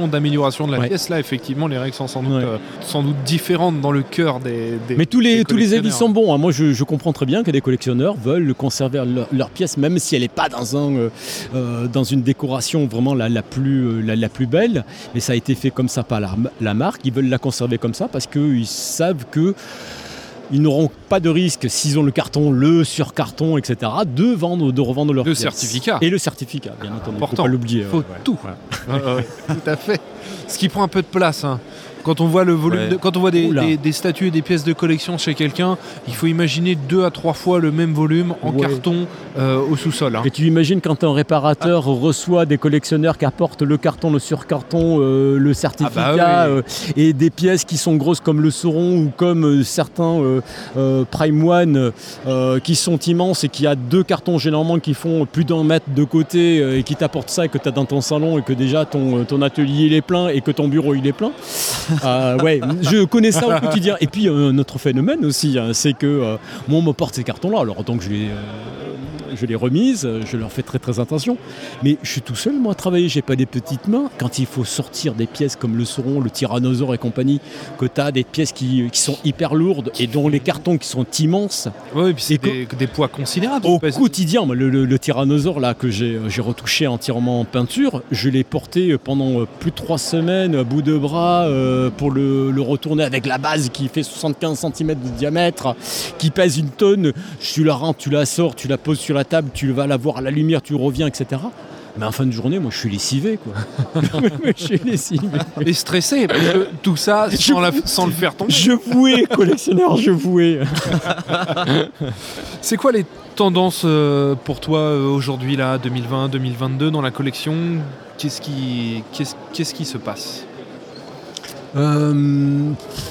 d'optimisation, d'amélioration de la Ouais. pièce, là, effectivement, les règles sont sans doute, Ouais. euh, sans doute différentes dans le cœur des, des Mais tous les, des tous les avis collectionneurs. sont bons. hein. Moi, je, je comprends très bien que des collectionneurs veulent conserver leur, leur pièce, même si elle n'est pas dans, un, euh, euh, dans une décoration vraiment la, la, plus, euh, la, la plus belle. Mais ça a été fait comme ça par la, la marque. Ils veulent la conserver comme ça parce qu'ils savent que ils n'auront pas de risque, s'ils ont le carton, le sur-carton, et cetera, de, vendre, de revendre leur Le pièce. certificat. Et le certificat, bien entendu. Il ne faut Important. pas l'oublier. Faut ouais, ouais. tout. Ouais. Ouais, ouais, tout à fait. Ce qui prend un peu de place. hein. Quand on voit le volume, Ouais. de- quand on voit des, Oula. des, des statues et des pièces de collection chez quelqu'un, il faut imaginer deux à trois fois le même volume en Ouais. carton euh, au sous-sol. hein. Et tu imagines quand un réparateur reçoit des collectionneurs qui apportent le carton, le surcarton, euh, le certificat Ah bah oui. euh, et des pièces qui sont grosses comme le Sauron ou comme euh, certains euh, euh, Prime One euh, qui sont immenses et qui a deux cartons généralement qui font plus d'un mètre de côté euh, et qui t'apportent ça et que tu as dans ton salon et que déjà ton, ton atelier il est plein et que ton bureau il est plein. Euh, ouais, je connais ça au quotidien. Et puis euh, un autre phénomène aussi, hein, c'est que euh, moi on me porte ces cartons-là. Alors donc je les, euh, je les remise, je leur fais très très attention. Mais je suis tout seul moi à travailler, j'ai pas des petites mains. Quand il faut sortir des pièces comme le Sauron, le Tyrannosaure et compagnie, que tu as des pièces qui, qui sont hyper lourdes et dont les cartons qui sont immenses. Ouais, et puis c'est Et que- des, des poids considérables. Au Parce- quotidien, moi, le, le- le Tyrannosaure là, que j'ai, j'ai retouché entièrement en peinture, je l'ai porté pendant euh, plus de trois semaines à bout de bras euh, pour le, le retourner avec la base qui fait soixante-quinze centimètres de diamètre, qui pèse une tonne. Tu la rentres, tu la sors, tu la poses sur la table, tu vas la voir à la lumière, tu reviens, et cetera. Mais en fin de journée, moi je suis lessivé quoi. Je suis lessivé. Et stressé, parce que tout ça sans, la- sans le faire tomber. Je vouais, collectionneur, je vouais. C'est quoi les tendances euh, pour toi euh, aujourd'hui, là, deux mille vingt, deux mille vingt-deux, dans la collection? Qu'est-ce qui, qu'est-ce, qu'est-ce qui se passe? Euh,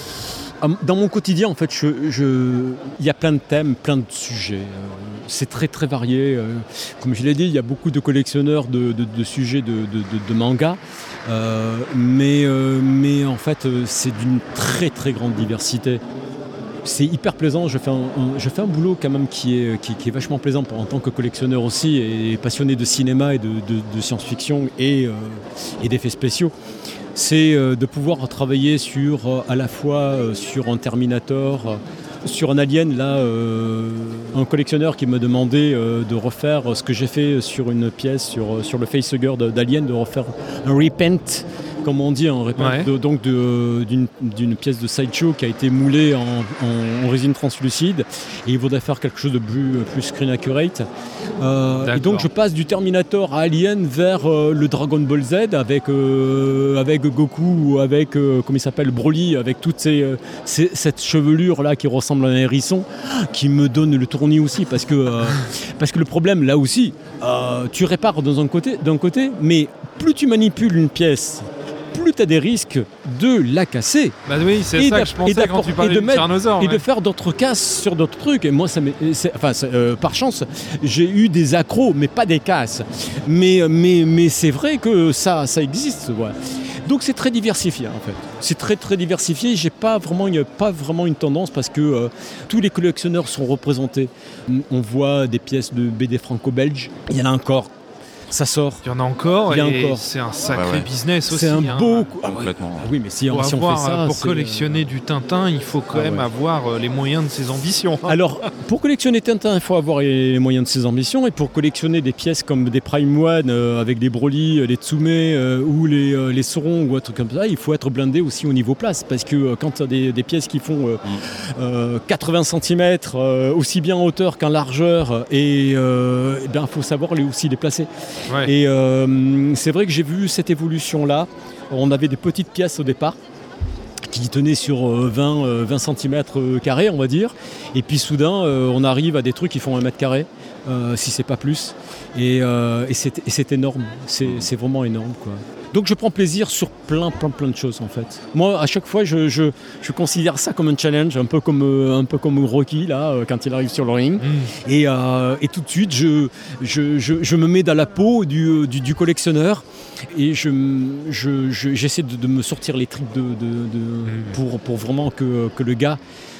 Dans mon quotidien, en fait, je, je- il y a plein de thèmes, plein de sujets. Euh, C'est très très varié. Euh, Comme je l'ai dit, il y a beaucoup de collectionneurs de, de- de sujets de, de, de- de manga. Euh, mais, euh, mais en fait, euh, c'est d'une très très grande diversité. C'est hyper plaisant, je fais un, un- je fais un boulot quand même qui est, qui, qui est vachement plaisant pour, en tant que collectionneur aussi et passionné de cinéma et de, de- de science-fiction et, euh, et d'effets spéciaux. C'est euh, de pouvoir travailler sur euh, à la fois euh, sur un Terminator, euh, sur un Alien, là, euh, un collectionneur qui me demandait euh, de refaire ce que j'ai fait sur une pièce, sur, sur le facehugger de- d'Alien, de refaire un repaint, comme on dit, un repaint Ouais. de- donc de- d'une d'une pièce de sideshow qui a été moulée en, en- en résine translucide, et il voudrait faire quelque chose de plus, plus screen accurate. Euh, et D'accord. donc je passe du Terminator à Alien vers euh, le Dragon Ball Z avec, euh, avec Goku ou avec, euh, comment il s'appelle, Broly, avec toute ces, euh, ces- cette chevelure là qui ressemble à un hérisson, qui me donne le tournis aussi parce que, euh, parce que le problème là aussi, euh, tu répares dans un côté, d'un côté, mais plus tu manipules une pièce, plus tu as des risques de la casser. Bah oui, c'est Et ça d'app- que je pensais et d'apport- quand tu parlais et de du mettre- tyrannosaure. Et ouais. de faire d'autres casses sur d'autres trucs. Et moi, ça m'est- c'est- enfin, c'est, euh, par chance, j'ai eu des accros, mais pas des casses. Mais, mais, mais c'est vrai que ça, ça existe. Ouais. Donc c'est très diversifié en fait. C'est très très diversifié. J'ai pas vraiment, il n'y a pas vraiment une tendance parce que euh, tous les collectionneurs sont représentés. On voit des pièces de B D franco-belge. Il y en a encore. Ça sort. Il y en a encore, Il y en a et encore. c'est un sacré Ouais, ouais. business aussi. C'est un hein. beau. Ah ouais. Complètement. Ah oui, mais si, Pour, si on avoir, fait ça, pour c'est, collectionner euh, du Tintin, il faut quand Ah même ouais. avoir euh, les moyens de ses ambitions. Alors, pour collectionner Tintin, il faut avoir les moyens de ses ambitions. Et pour collectionner des pièces comme des Prime One, euh, avec des Broly, les Tsume euh, ou les, euh, les Sauron ou autre comme ça, il faut être blindé aussi au niveau place. Parce que euh, quand tu as des, des pièces qui font euh, euh, quatre-vingts centimètres, euh, aussi bien en hauteur qu'en largeur, et euh, eh bien, il faut savoir les, aussi les placer. Ouais. Et euh, c'est vrai que j'ai vu cette évolution-là. On avait des petites pièces au départ qui tenaient sur euh, vingt, euh, vingt centimètres carrés, on va dire. Et puis soudain, euh, on arrive à des trucs qui font un mètre carré, euh, si c'est pas plus. Et, euh, et, c'est, et c'est énorme. C'est, c'est vraiment énorme, quoi. Donc je prends plaisir sur plein, plein, plein de choses en fait. Moi, à chaque fois, je, je, je considère ça comme un challenge, un peu comme, euh, un peu comme Rocky là, euh, quand il arrive sur le ring. Mmh. Et, euh, et tout de suite, je, je, je, je me mets dans la peau du, du, du collectionneur et je, je, je- j'essaie de, de me sortir les tripes de, de, de- pour, pour vraiment que, que le gars...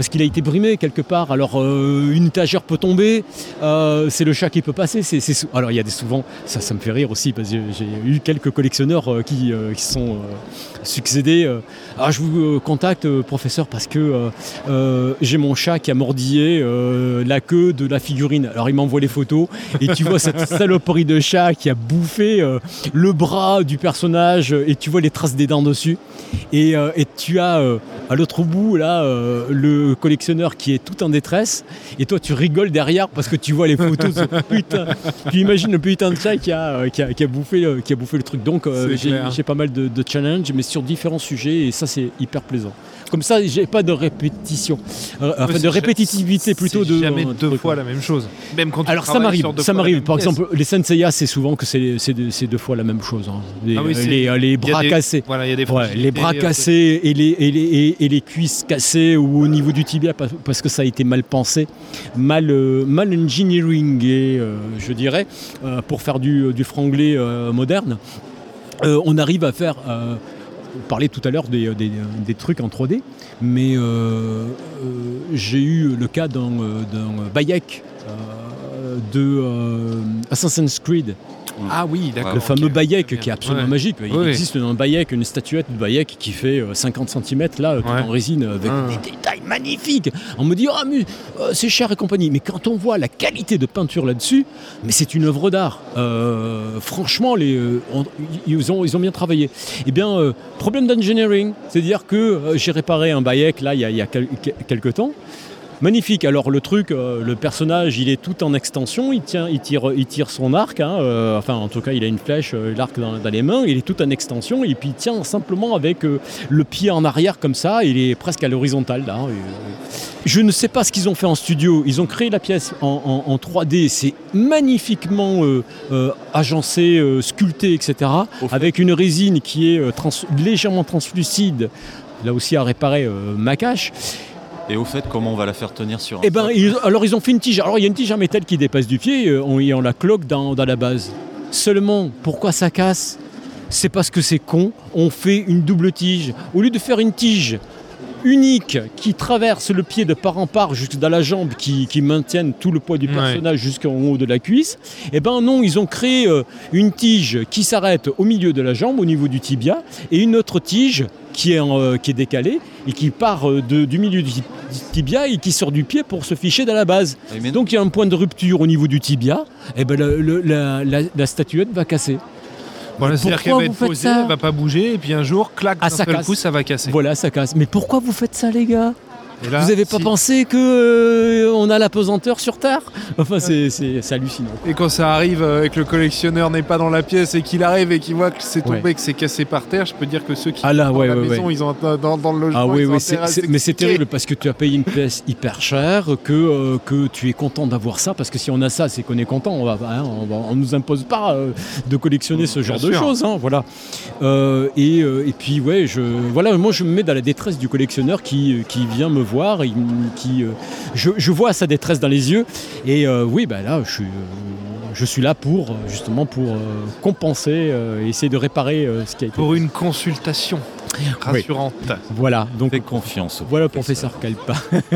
parce qu'il a été brimé quelque part. Alors euh, une étagère peut tomber, euh, c'est le chat qui peut passer. C'est, c'est sou- Alors il y a des souvent, ça, ça me fait rire aussi parce que j'ai, j'ai eu quelques collectionneurs euh, qui, euh, qui sont euh, succédés. Euh, ah, je vous euh, contacte euh, professeur parce que euh, euh, j'ai mon chat qui a mordillé euh, la queue de la figurine. Alors il m'envoie les photos et tu vois cette saloperie de chat qui a bouffé euh, le bras du personnage et tu vois les traces des dents dessus. Et, euh, et tu as euh, à l'autre bout là euh, le collectionneur qui est tout en détresse et toi tu rigoles derrière parce que tu vois les photos de ce putain. Tu imagines le putain de chat qui a, euh, qui a, qui a, bouffé, euh, qui a bouffé le truc. Donc euh, j'ai, j'ai pas mal de, de challenges mais sur différents sujets et ça c'est hyper plaisant. Comme ça, j'ai pas de répétition, euh, enfin de répétitivité plutôt. C'est de jamais euh, deux truc, fois ouais. la même chose. Même quand tu Alors ça travailles m'arrive, sur deux ça fois la m'arrive. même Par pièce. exemple, les Senseiya, c'est souvent que c'est, c'est, de- c'est deux fois la même chose. Hein. Les, Ah oui, c'est- les, les il y a bras des- cassés. Voilà, il y a des Ouais, fragilités, les bras euh, cassés et les, et, les, et, et les cuisses cassées ou au niveau du tibia parce- parce que ça a été mal pensé, mal, euh, mal engineering, et, euh, je dirais, euh, pour faire du, du franglais euh, moderne. Euh, on arrive à faire... Euh, on parlait tout à l'heure des, des, des trucs en trois D, mais euh, euh, j'ai eu le cas d'un, d'un Bayek euh, de euh, Assassin's Creed. Ah oui, d'accord. Le fameux ok. Bayek Très qui est bien. absolument Ouais. magique. Il Oui. existe dans le Bayek une statuette de Bayek qui fait euh, cinquante centimètres là, tout Ouais. en résine, avec Ah. des détails magnifiques. On me dit, ah, mais euh, c'est cher et compagnie. Mais quand on voit la qualité de peinture là-dessus, mais c'est une œuvre d'art. Euh, franchement, les, euh, on- ils, ont, ils ont bien travaillé. Eh bien, euh, problème d'engineering, c'est-à-dire que euh, j'ai réparé un Bayek là il y a, il y a quel- quelques temps. Magnifique. Alors le truc, euh, le personnage, il est tout en extension, il, tient, il, tire, il tire son arc, hein, euh, enfin en tout cas il a une flèche, euh, l'arc dans, dans les mains, il est tout en extension et puis il tient simplement avec euh, le pied en arrière comme ça, il est presque à l'horizontale là. Et, euh, je ne sais pas ce qu'ils ont fait en studio, ils ont créé la pièce en, en- en trois D, c'est magnifiquement euh, euh, agencé, euh, sculpté, et cetera. Avec une résine qui est euh, trans- légèrement translucide, là aussi à réparer euh, ma cache. Et au fait, comment on va la faire tenir sur un Eh ben, socle ils- alors ils ont fait une tige. Alors il y a une tige en métal qui dépasse du pied euh, on, et on la cloque dans, dans la base. Seulement, pourquoi ça casse ? C'est parce que c'est con. On fait une double tige. Au lieu de faire une tige unique qui traverse le pied de part en part jusque dans la jambe, qui, qui maintienne tout le poids du Ouais. personnage jusqu'en haut de la cuisse, eh ben non, ils ont créé euh, une tige qui s'arrête au milieu de la jambe, au niveau du tibia, et une autre tige qui est, en, euh, qui est décalée et qui part euh, de- du milieu du ti- du tibia et qui sort du pied pour se ficher dans la base. Eh, mais- Donc il y a un point de rupture au niveau du tibia, et ben le- le- la, la- la statuette va casser. Voilà, c'est-à-dire qu'elle Pourquoi va vous être faites posée, ça elle va pas bouger, et puis un jour, clac, Ah, d'un ça seul casse. coup, ça va casser. Voilà, ça casse. Mais pourquoi vous faites ça, les gars ? Et là, Vous n'avez pas si- pensé que euh, on a la pesanteur sur Terre ? Enfin, c'est, c'est, c'est hallucinant. Et quand ça arrive euh, et que le collectionneur n'est pas dans la pièce et qu'il arrive et qu'il voit que c'est tombé, Ouais. que c'est cassé par terre, je peux dire que ceux qui Ah là, sont dans ouais, la ouais, maison, ouais. ils ont un- dans, dans le logement, Ah oui, ils ont oui, intérêt c'est, à c'est- mais c'est s'expliquer. terrible parce que tu as payé une pièce hyper chère, que, euh, que tu es content d'avoir ça, parce que si on a ça, c'est qu'on est content. On va, hein, on va- on nous impose pas euh, de collectionner ce Bien genre de sûr. choses, hein, voilà. Euh, et, euh, et puis ouais, je, voilà, moi je me mets dans la détresse du collectionneur qui, qui vient me voir, et qui, euh, je, je vois sa détresse dans les yeux, et euh, oui, bah là, je suis, euh, je suis là pour justement pour euh, compenser, euh, essayer de réparer euh, ce qui a été. Pour une consultation rassurante. Voilà, donc Fais confiance au voilà, professeur Kalpa.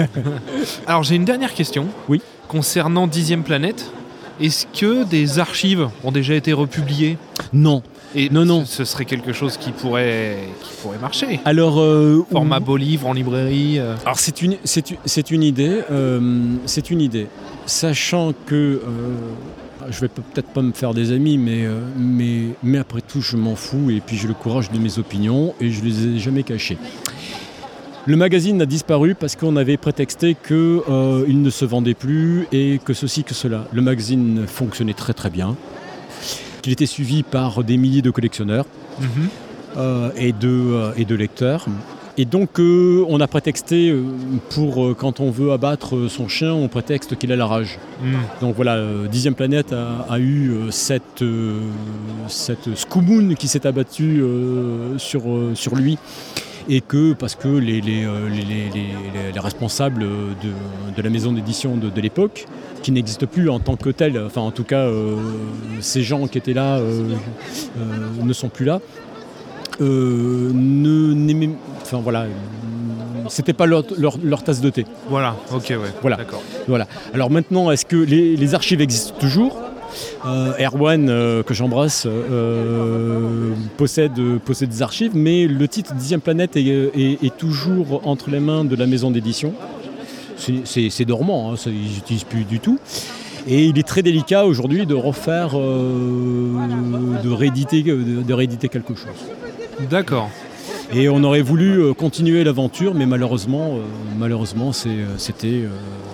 Alors j'ai une dernière question. Oui. Concernant Dixième Planète, est-ce que des archives ont déjà été republiées ? Non. Et Non, non. Ce, ce serait quelque chose qui pourrait, qui pourrait marcher. Alors, euh, Format ou- beau livre en librairie. euh. alors c'est une, c'est, une- c'est une idée, euh, c'est une idée, sachant que euh, je vais peut-être pas me faire des amis, mais, euh, mais, mais après tout, je m'en fous et puis j'ai le courage de mes opinions et je les ai jamais cachées. Le magazine a disparu parce qu'on avait prétexté qu'il euh, il ne se vendait plus et que ceci, que cela. Le magazine fonctionnait très très bien. Il était suivi par des milliers de collectionneurs Mhm. euh, et, de, euh, et de lecteurs. Et donc euh, on a prétexté, euh, pour euh, quand on veut abattre euh, son chien, on prétexte qu'il a la rage. Mm. Donc voilà, euh, Dixième Planète a, a eu euh, cette, euh, cette Scoomoon qui s'est abattue euh, sur, euh, sur lui. Et que, parce que les, les, euh, les, les- les- les responsables de, de la maison d'édition de, de l'époque, qui n'existe plus en tant que tel, enfin en tout cas euh, ces gens qui étaient là euh, euh, ne sont plus là, euh, ne, n'aimaient- enfin voilà, c'était pas leur, leur, leur tasse de thé. Voilà, ok, ouais. Voilà. D'accord. Voilà. Alors maintenant, est-ce que les, les archives existent toujours ? Euh, Erwan, euh, que j'embrasse, euh, possède, possède des archives, mais le titre Dixième Planète est, est, est toujours entre les mains de la maison d'édition. C'est, c'est, c'est dormant, hein, ça, ils n'utilisent plus du tout. Et il est très délicat aujourd'hui de refaire, euh, de, rééditer, de, de rééditer quelque chose. D'accord. Et on aurait voulu continuer l'aventure, mais malheureusement, euh, malheureusement c'est, c'était... Euh,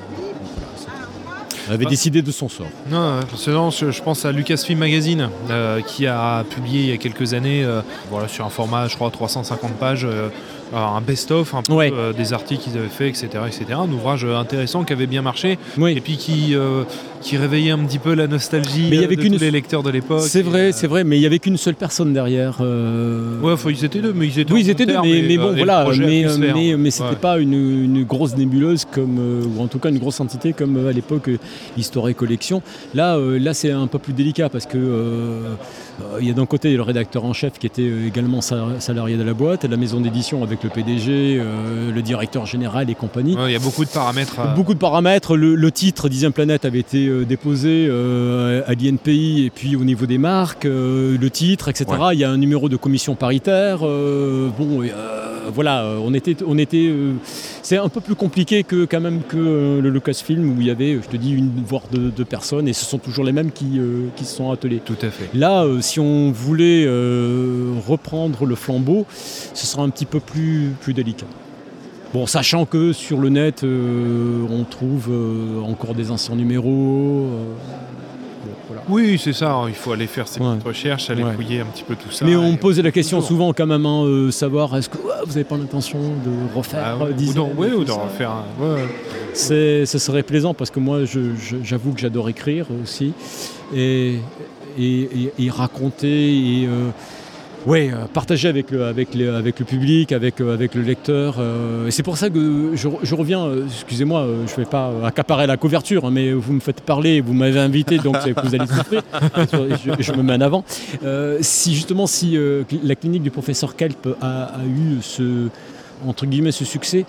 On avait décidé de son sort. Non, je, je pense à Lucasfilm Magazine euh, qui a publié il y a quelques années, euh, voilà, sur un format, je crois, trois cent cinquante pages, euh, un best-of un peu, ouais. euh, des articles qu'ils avaient fait, et cetera, et cetera. Un ouvrage intéressant qui avait bien marché, oui. et puis qui, euh, qui réveillait un petit peu la nostalgie mais il y avait de qu'une... tous les lecteurs de l'époque. C'est vrai, euh... c'est vrai, mais il n'y avait qu'une seule personne derrière. Euh... Ouais, enfin, ils étaient deux, mais ils étaient. Oui, ils étaient deux, mais, mais bon, euh, voilà, mais, mais, mais, mais c'était ouais. pas une, une grosse nébuleuse comme, euh, ou en tout cas une grosse entité comme euh, à l'époque euh, Histoire et Collection. Là, euh, là, c'est un peu plus délicat parce que euh, il y a d'un côté le rédacteur en chef qui était également salarié de la boîte, la maison d'édition avec le P D G, euh, le directeur général et compagnie. Ouais, il y a beaucoup de paramètres. À... Beaucoup de paramètres. Le, le titre Dixième Planète avait été euh, déposé euh, à l'I N P I et puis au niveau des marques, euh, le titre, et cetera. Ouais. Il y a un numéro de commission paritaire. Euh, bon, euh, voilà, on était, on était. Euh, c'est un peu plus compliqué que quand même que euh, le Lucasfilm où il y avait, je te dis, une voire deux, deux personnes et ce sont toujours les mêmes qui, euh, qui se sont attelés. Tout à fait. Là, euh, si on voulait euh, reprendre le flambeau, ce sera un petit peu plus, plus délicat. Bon, sachant que sur le net, euh, on trouve euh, encore des anciens numéros. Euh, bon, voilà. Oui, c'est ça. Il faut aller faire ses ouais. petites recherches, aller ouais. fouiller un petit peu tout ça. Mais on me posait la question toujours. souvent quand même, hein, euh, savoir est-ce que ouais, vous n'avez pas l'intention de refaire ah, ouais, dix ans Oui, ou de refaire un... Ouais. C'est, ce serait plaisant parce que moi, je, je, j'avoue que j'adore écrire aussi. Et, et, et, et raconter et... Euh, Oui, euh, partager avec le, avec, les, avec le public, avec, euh, avec le lecteur. Euh, et c'est pour ça que je, je reviens, euh, excusez-moi, euh, je ne vais pas accaparer la couverture, hein, mais vous me faites parler, vous m'avez invité, donc c'est que vous allez souffrir. je, je me mets en avant. Euh, si justement, si euh, la clinique du professeur Kelp a, a eu ce, entre guillemets, ce succès,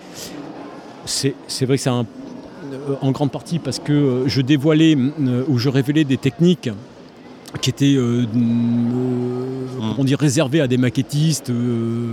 c'est, c'est vrai que c'est un, en grande partie parce que je dévoilais euh, ou je révélais des techniques qui était euh, euh, on dit réservé à des maquettistes euh,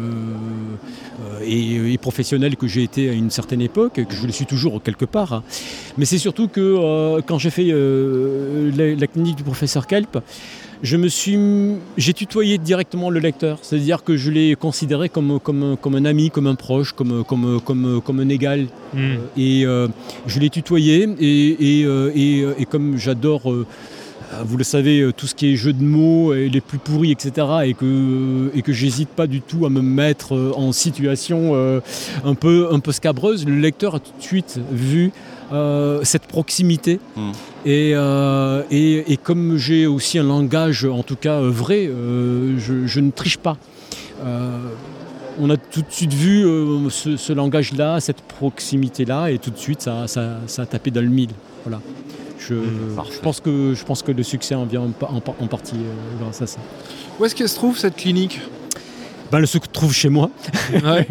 euh, et, et professionnels que j'ai été à une certaine époque, que je le suis toujours quelque part. Hein. Mais c'est surtout que euh, quand j'ai fait euh, la, la clinique du professeur Kelp, je me suis, j'ai tutoyé directement le lecteur, c'est-à-dire que je l'ai considéré comme, comme, comme un ami, comme un proche, comme, comme, comme, comme un égal. Mm. Et euh, je l'ai tutoyé et, et, et, et comme j'adore... Euh, vous le savez, tout ce qui est jeu de mots, et les plus pourris, et cetera, et que, et que j'hésite pas du tout à me mettre en situation euh, un peu, un peu scabreuse, le lecteur a tout de suite vu euh, cette proximité. Mmh. Et, euh, et, et comme j'ai aussi un langage, en tout cas vrai, euh, je, je ne triche pas. Euh, on a tout de suite vu euh, ce, ce langage-là, cette proximité-là, et tout de suite, ça, ça, ça a tapé dans le mille. Voilà. Je, mmh, je, pense que, je pense que le succès en vient en, en, en partie euh, grâce à ça. Où est-ce qu'elle se trouve cette clinique ? Ben, elle se trouve chez moi. Ouais.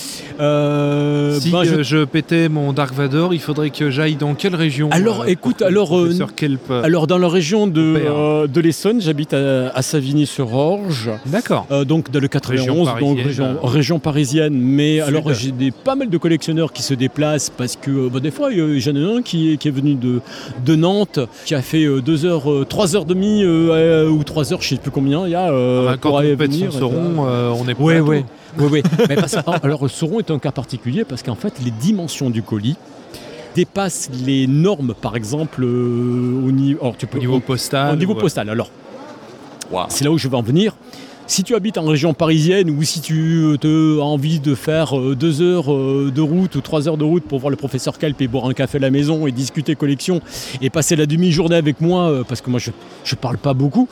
euh, si ben, je... Euh, je pétais mon Dark Vador, il faudrait que j'aille dans quelle région ? Alors, euh, écoute, alors, euh, Kelp, alors dans la région de, euh, de l'Essonne, j'habite à, à Savigny-sur-Orge. D'accord. Euh, donc dans le quatre-vingt-onze, région donc région, région parisienne. Mais Sud. Alors j'ai des, pas mal de collectionneurs qui se déplacent parce que bah, des fois, euh, j'en ai un qui est, qui est venu de, de Nantes, qui a fait euh, deux heures, euh, trois heures demi euh, ou trois heures, je ne sais plus combien il y a. Euh, ah, quand pour on pète son Sauron, euh, on est pas ouais, ouais. Oui, oui. Mais parce, alors, Sauron est un cas particulier parce qu'en fait, les dimensions du colis dépassent les normes, par exemple, euh, au, ni- alors, tu peux, au niveau postal. Au niveau ouais. postal. Alors, wow. C'est là où je vais en venir. Si tu habites en région parisienne ou si tu as envie de faire deux heures de route ou trois heures de route pour voir le professeur Kelp et boire un café à la maison et discuter collection et passer la demi-journée avec moi, parce que moi je ne parle pas beaucoup.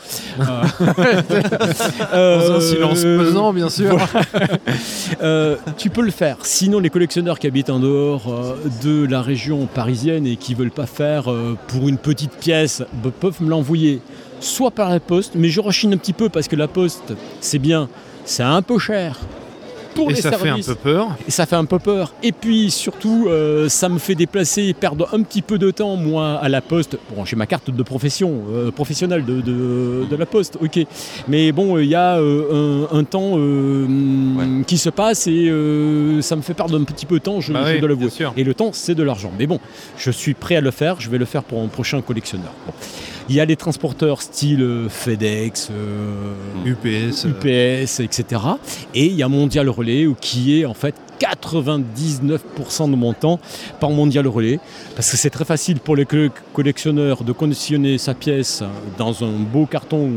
euh, Dans un silence pesant, bien sûr. euh, tu peux le faire. Sinon, les collectionneurs qui habitent en dehors euh, de la région parisienne et qui ne veulent pas faire euh, pour une petite pièce, bah, peuvent me l'envoyer. Soit par la poste, mais je rechigne un petit peu parce que la poste, c'est bien, c'est un peu cher pour Et les ça services. fait un peu peur. Et ça fait un peu peur. Et puis surtout, euh, ça me fait déplacer et perdre un petit peu de temps, moi, à la poste. Bon, j'ai ma carte de profession, euh, professionnelle de, de, de la poste, ok. Mais bon, il euh, y a euh, un, un temps euh, ouais. qui se passe et euh, ça me fait perdre un petit peu de temps, je, bah je oui, dois l'avouer. sûr. Et le temps, c'est de l'argent. Mais bon, je suis prêt à le faire, je vais le faire pour un prochain collectionneur. Bon. Il y a les transporteurs style FedEx, euh, U P S, U P S, et cetera. Et il y a Mondial Relais qui est en fait quatre-vingt-dix-neuf pour cent de mon temps par Mondial Relais, parce que c'est très facile pour les collectionneurs de conditionner sa pièce dans un beau carton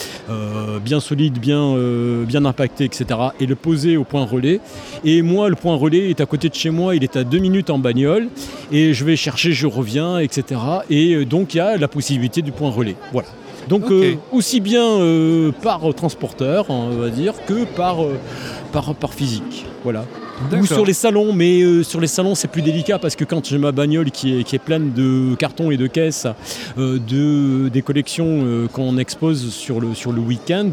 euh, bien solide, bien, euh, bien impacté, et cetera, et le poser au point relais. Et moi, le point relais est à côté de chez moi, il est à deux minutes en bagnole, et je vais chercher, je reviens, et cetera. Et donc il y a la possibilité du point relais. Voilà. Donc okay. euh, aussi bien euh, par transporteur, on va dire, que par, euh, par, par physique. Voilà. D'accord. Ou sur les salons, mais euh, sur les salons c'est plus délicat parce que quand j'ai ma bagnole qui est, qui est pleine de cartons et de caisses, euh, de, des collections euh, qu'on expose sur le, sur le week-end,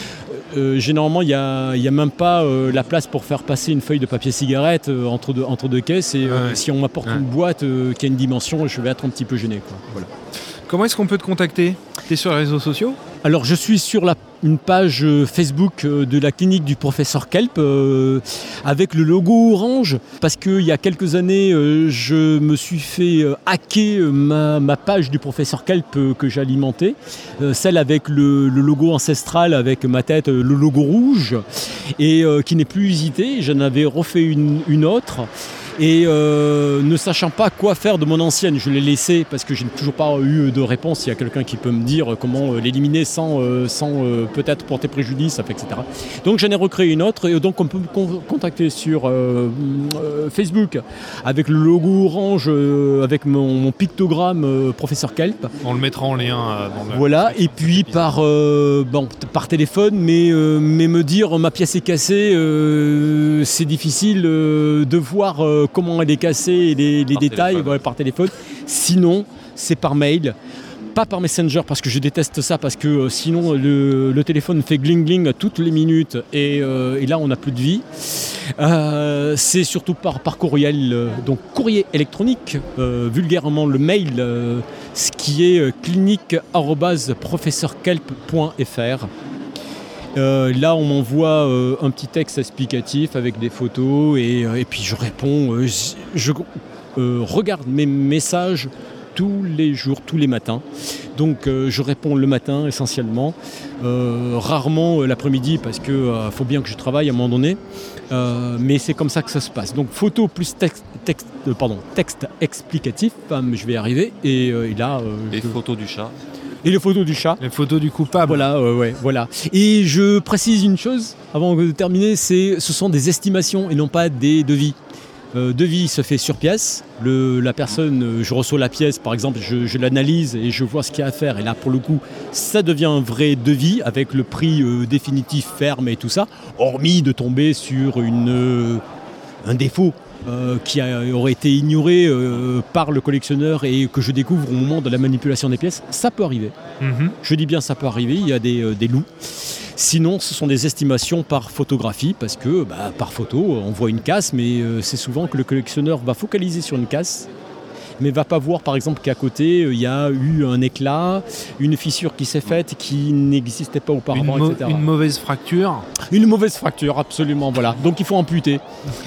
euh, généralement il n'y a, y a même pas euh, la place pour faire passer une feuille de papier cigarette euh, entre, deux, entre deux caisses et euh, ouais. si on m'apporte ouais. une boîte euh, qui a une dimension, je vais être un petit peu gêné, quoi. Voilà. Comment est-ce qu'on peut te contacter ? Tu es sur les réseaux sociaux ? Alors je suis sur la, une page Facebook de la clinique du professeur Kelp euh, avec le logo orange parce qu'il y a quelques années euh, je me suis fait euh, hacker ma, ma page du professeur Kelp euh, que j'alimentais, euh, celle avec le, le logo ancestral avec ma tête, euh, le logo rouge et euh, qui n'est plus usité. J'en avais refait une, une autre. Et euh, ne sachant pas quoi faire de mon ancienne, je l'ai laissée parce que je n'ai toujours pas eu de réponse. Il y a quelqu'un qui peut me dire comment l'éliminer sans, euh, sans euh, peut-être porter préjudice, et cetera. Donc j'en ai recréé une autre et donc on peut me con- contacter sur euh, euh, Facebook avec le logo orange, euh, avec mon, mon pictogramme euh, professeur Kelp. On le mettra en lien euh, dans le... Voilà, et puis par, euh, bon, par téléphone, mais, euh, mais me dire ma pièce est cassée, euh, c'est difficile euh, de voir euh, comment elle est cassée et les, les détails téléphone. Ouais, par téléphone. Sinon, c'est par mail. Pas par Messenger parce que je déteste ça, parce que euh, sinon le, le téléphone fait gling-gling toutes les minutes et, euh, et là on n'a plus de vie. Euh, c'est surtout par, par courriel, euh, donc courrier électronique, euh, vulgairement le mail, euh, ce qui est euh, clinique arobase professeur kelp point f r. Euh, là, on m'envoie euh, un petit texte explicatif avec des photos et, euh, et puis je réponds. Euh, je je euh, regarde mes messages tous les jours, tous les matins. Donc, euh, je réponds le matin essentiellement, euh, rarement euh, l'après-midi parce qu'il euh, faut bien que je travaille à un moment donné. Euh, mais c'est comme ça que ça se passe. Donc, photo plus texte, texte, euh, pardon, texte explicatif. Euh, je vais y arriver. Et, euh, et là, euh, les je... photos du chat. Et les photos du chat. Les photos du coupable. Voilà, euh, ouais, voilà. Et je précise une chose avant de terminer, c'est ce sont des estimations et non pas des devis. Euh, devis se fait sur pièce. Le, la personne, euh, je reçois la pièce, par exemple, je, je l'analyse et je vois ce qu'il y a à faire. Et là, pour le coup, ça devient un vrai devis avec le prix euh, définitif, ferme et tout ça, hormis de tomber sur une, euh, un défaut. Euh, qui a, aurait été ignoré euh, par le collectionneur et que je découvre au moment de la manipulation des pièces, ça peut arriver. Mm-hmm. Je dis bien ça peut arriver, il y a des, euh, des loups. Sinon, ce sont des estimations par photographie, parce que bah, par photo, on voit une casse, mais euh, c'est souvent que le collectionneur va focaliser sur une casse, mais ne va pas voir par exemple qu'à côté, il euh, y a eu un éclat, une fissure qui s'est faite qui n'existait pas auparavant, une mo- et cetera. Une mauvaise fracture. Une mauvaise fracture, absolument, voilà. Donc il faut amputer.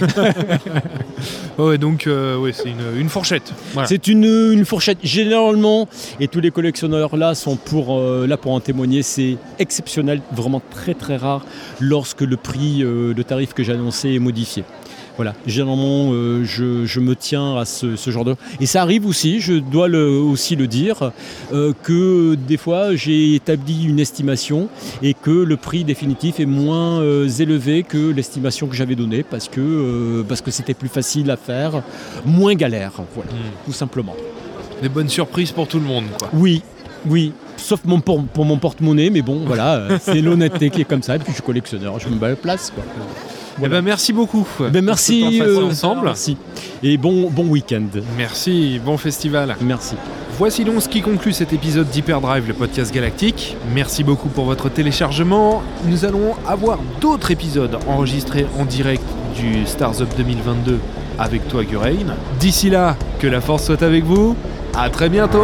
ouais, donc euh, ouais, c'est une, une fourchette. Voilà. C'est une, une fourchette. Généralement, et tous les collectionneurs là sont pour, euh, là pour en témoigner, c'est exceptionnel, vraiment très très rare lorsque le prix, euh, le tarif que j'ai annoncé est modifié. Voilà, généralement, euh, je, je me tiens à ce, ce genre de... Et ça arrive aussi, je dois le, aussi le dire, euh, que des fois, j'ai établi une estimation et que le prix définitif est moins euh, élevé que l'estimation que j'avais donnée parce que, euh, parce que c'était plus facile à faire, moins galère, voilà, mmh. tout simplement. Des bonnes surprises pour tout le monde, quoi. Oui, oui. Sauf mon pour, pour mon porte-monnaie, mais bon, voilà, c'est l'honnêteté qui est comme ça, et puis je suis collectionneur, je me bats la place, quoi. Voilà. Eh ben merci beaucoup. Ben merci, euh, euh, ensemble. Merci. Et bon, bon week-end. Merci, bon festival. Merci. Voici donc ce qui conclut cet épisode d'Hyperdrive, le podcast galactique. Merci beaucoup pour votre téléchargement. Nous allons avoir d'autres épisodes enregistrés en direct du Stars Up deux mille vingt-deux avec toi, Gurain. D'ici là, que la force soit avec vous. À très bientôt.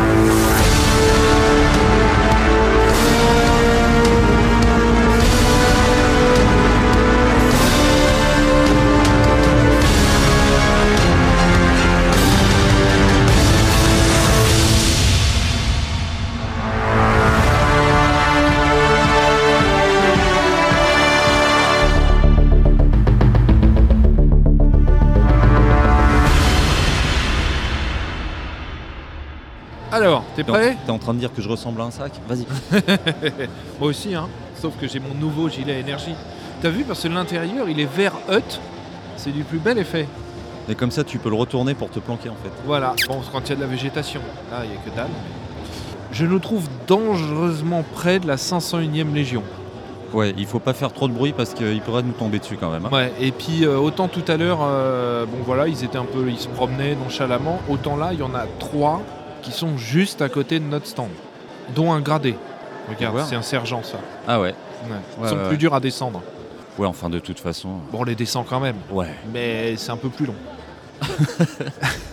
Alors, t'es prêt ? T'es en train de dire que je ressemble à un sac ? Vas-y. Moi aussi, hein. Sauf que j'ai mon nouveau gilet énergie. T'as vu, parce que l'intérieur, il est vert hut. C'est du plus bel effet. Et comme ça, tu peux le retourner pour te planquer en fait. Voilà, bon, quand il y a de la végétation. Là, il n'y a que dalle. Mais... Je nous trouve dangereusement près de la cinq cent unième Légion. Ouais, il faut pas faire trop de bruit parce qu'il pourrait nous tomber dessus quand même. Hein. Ouais, et puis euh, autant tout à l'heure, euh, bon voilà, ils étaient un peu, ils se promenaient nonchalamment. Autant là, il y en a trois qui sont juste à côté de notre stand, dont un gradé. Regarde, Ouais. c'est un sergent ça. Ah ouais. Ouais. Ils Ouais, sont ouais, plus ouais. durs à descendre. Ouais, enfin de toute façon. Bon, on les descend quand même, Ouais. mais c'est un peu plus long.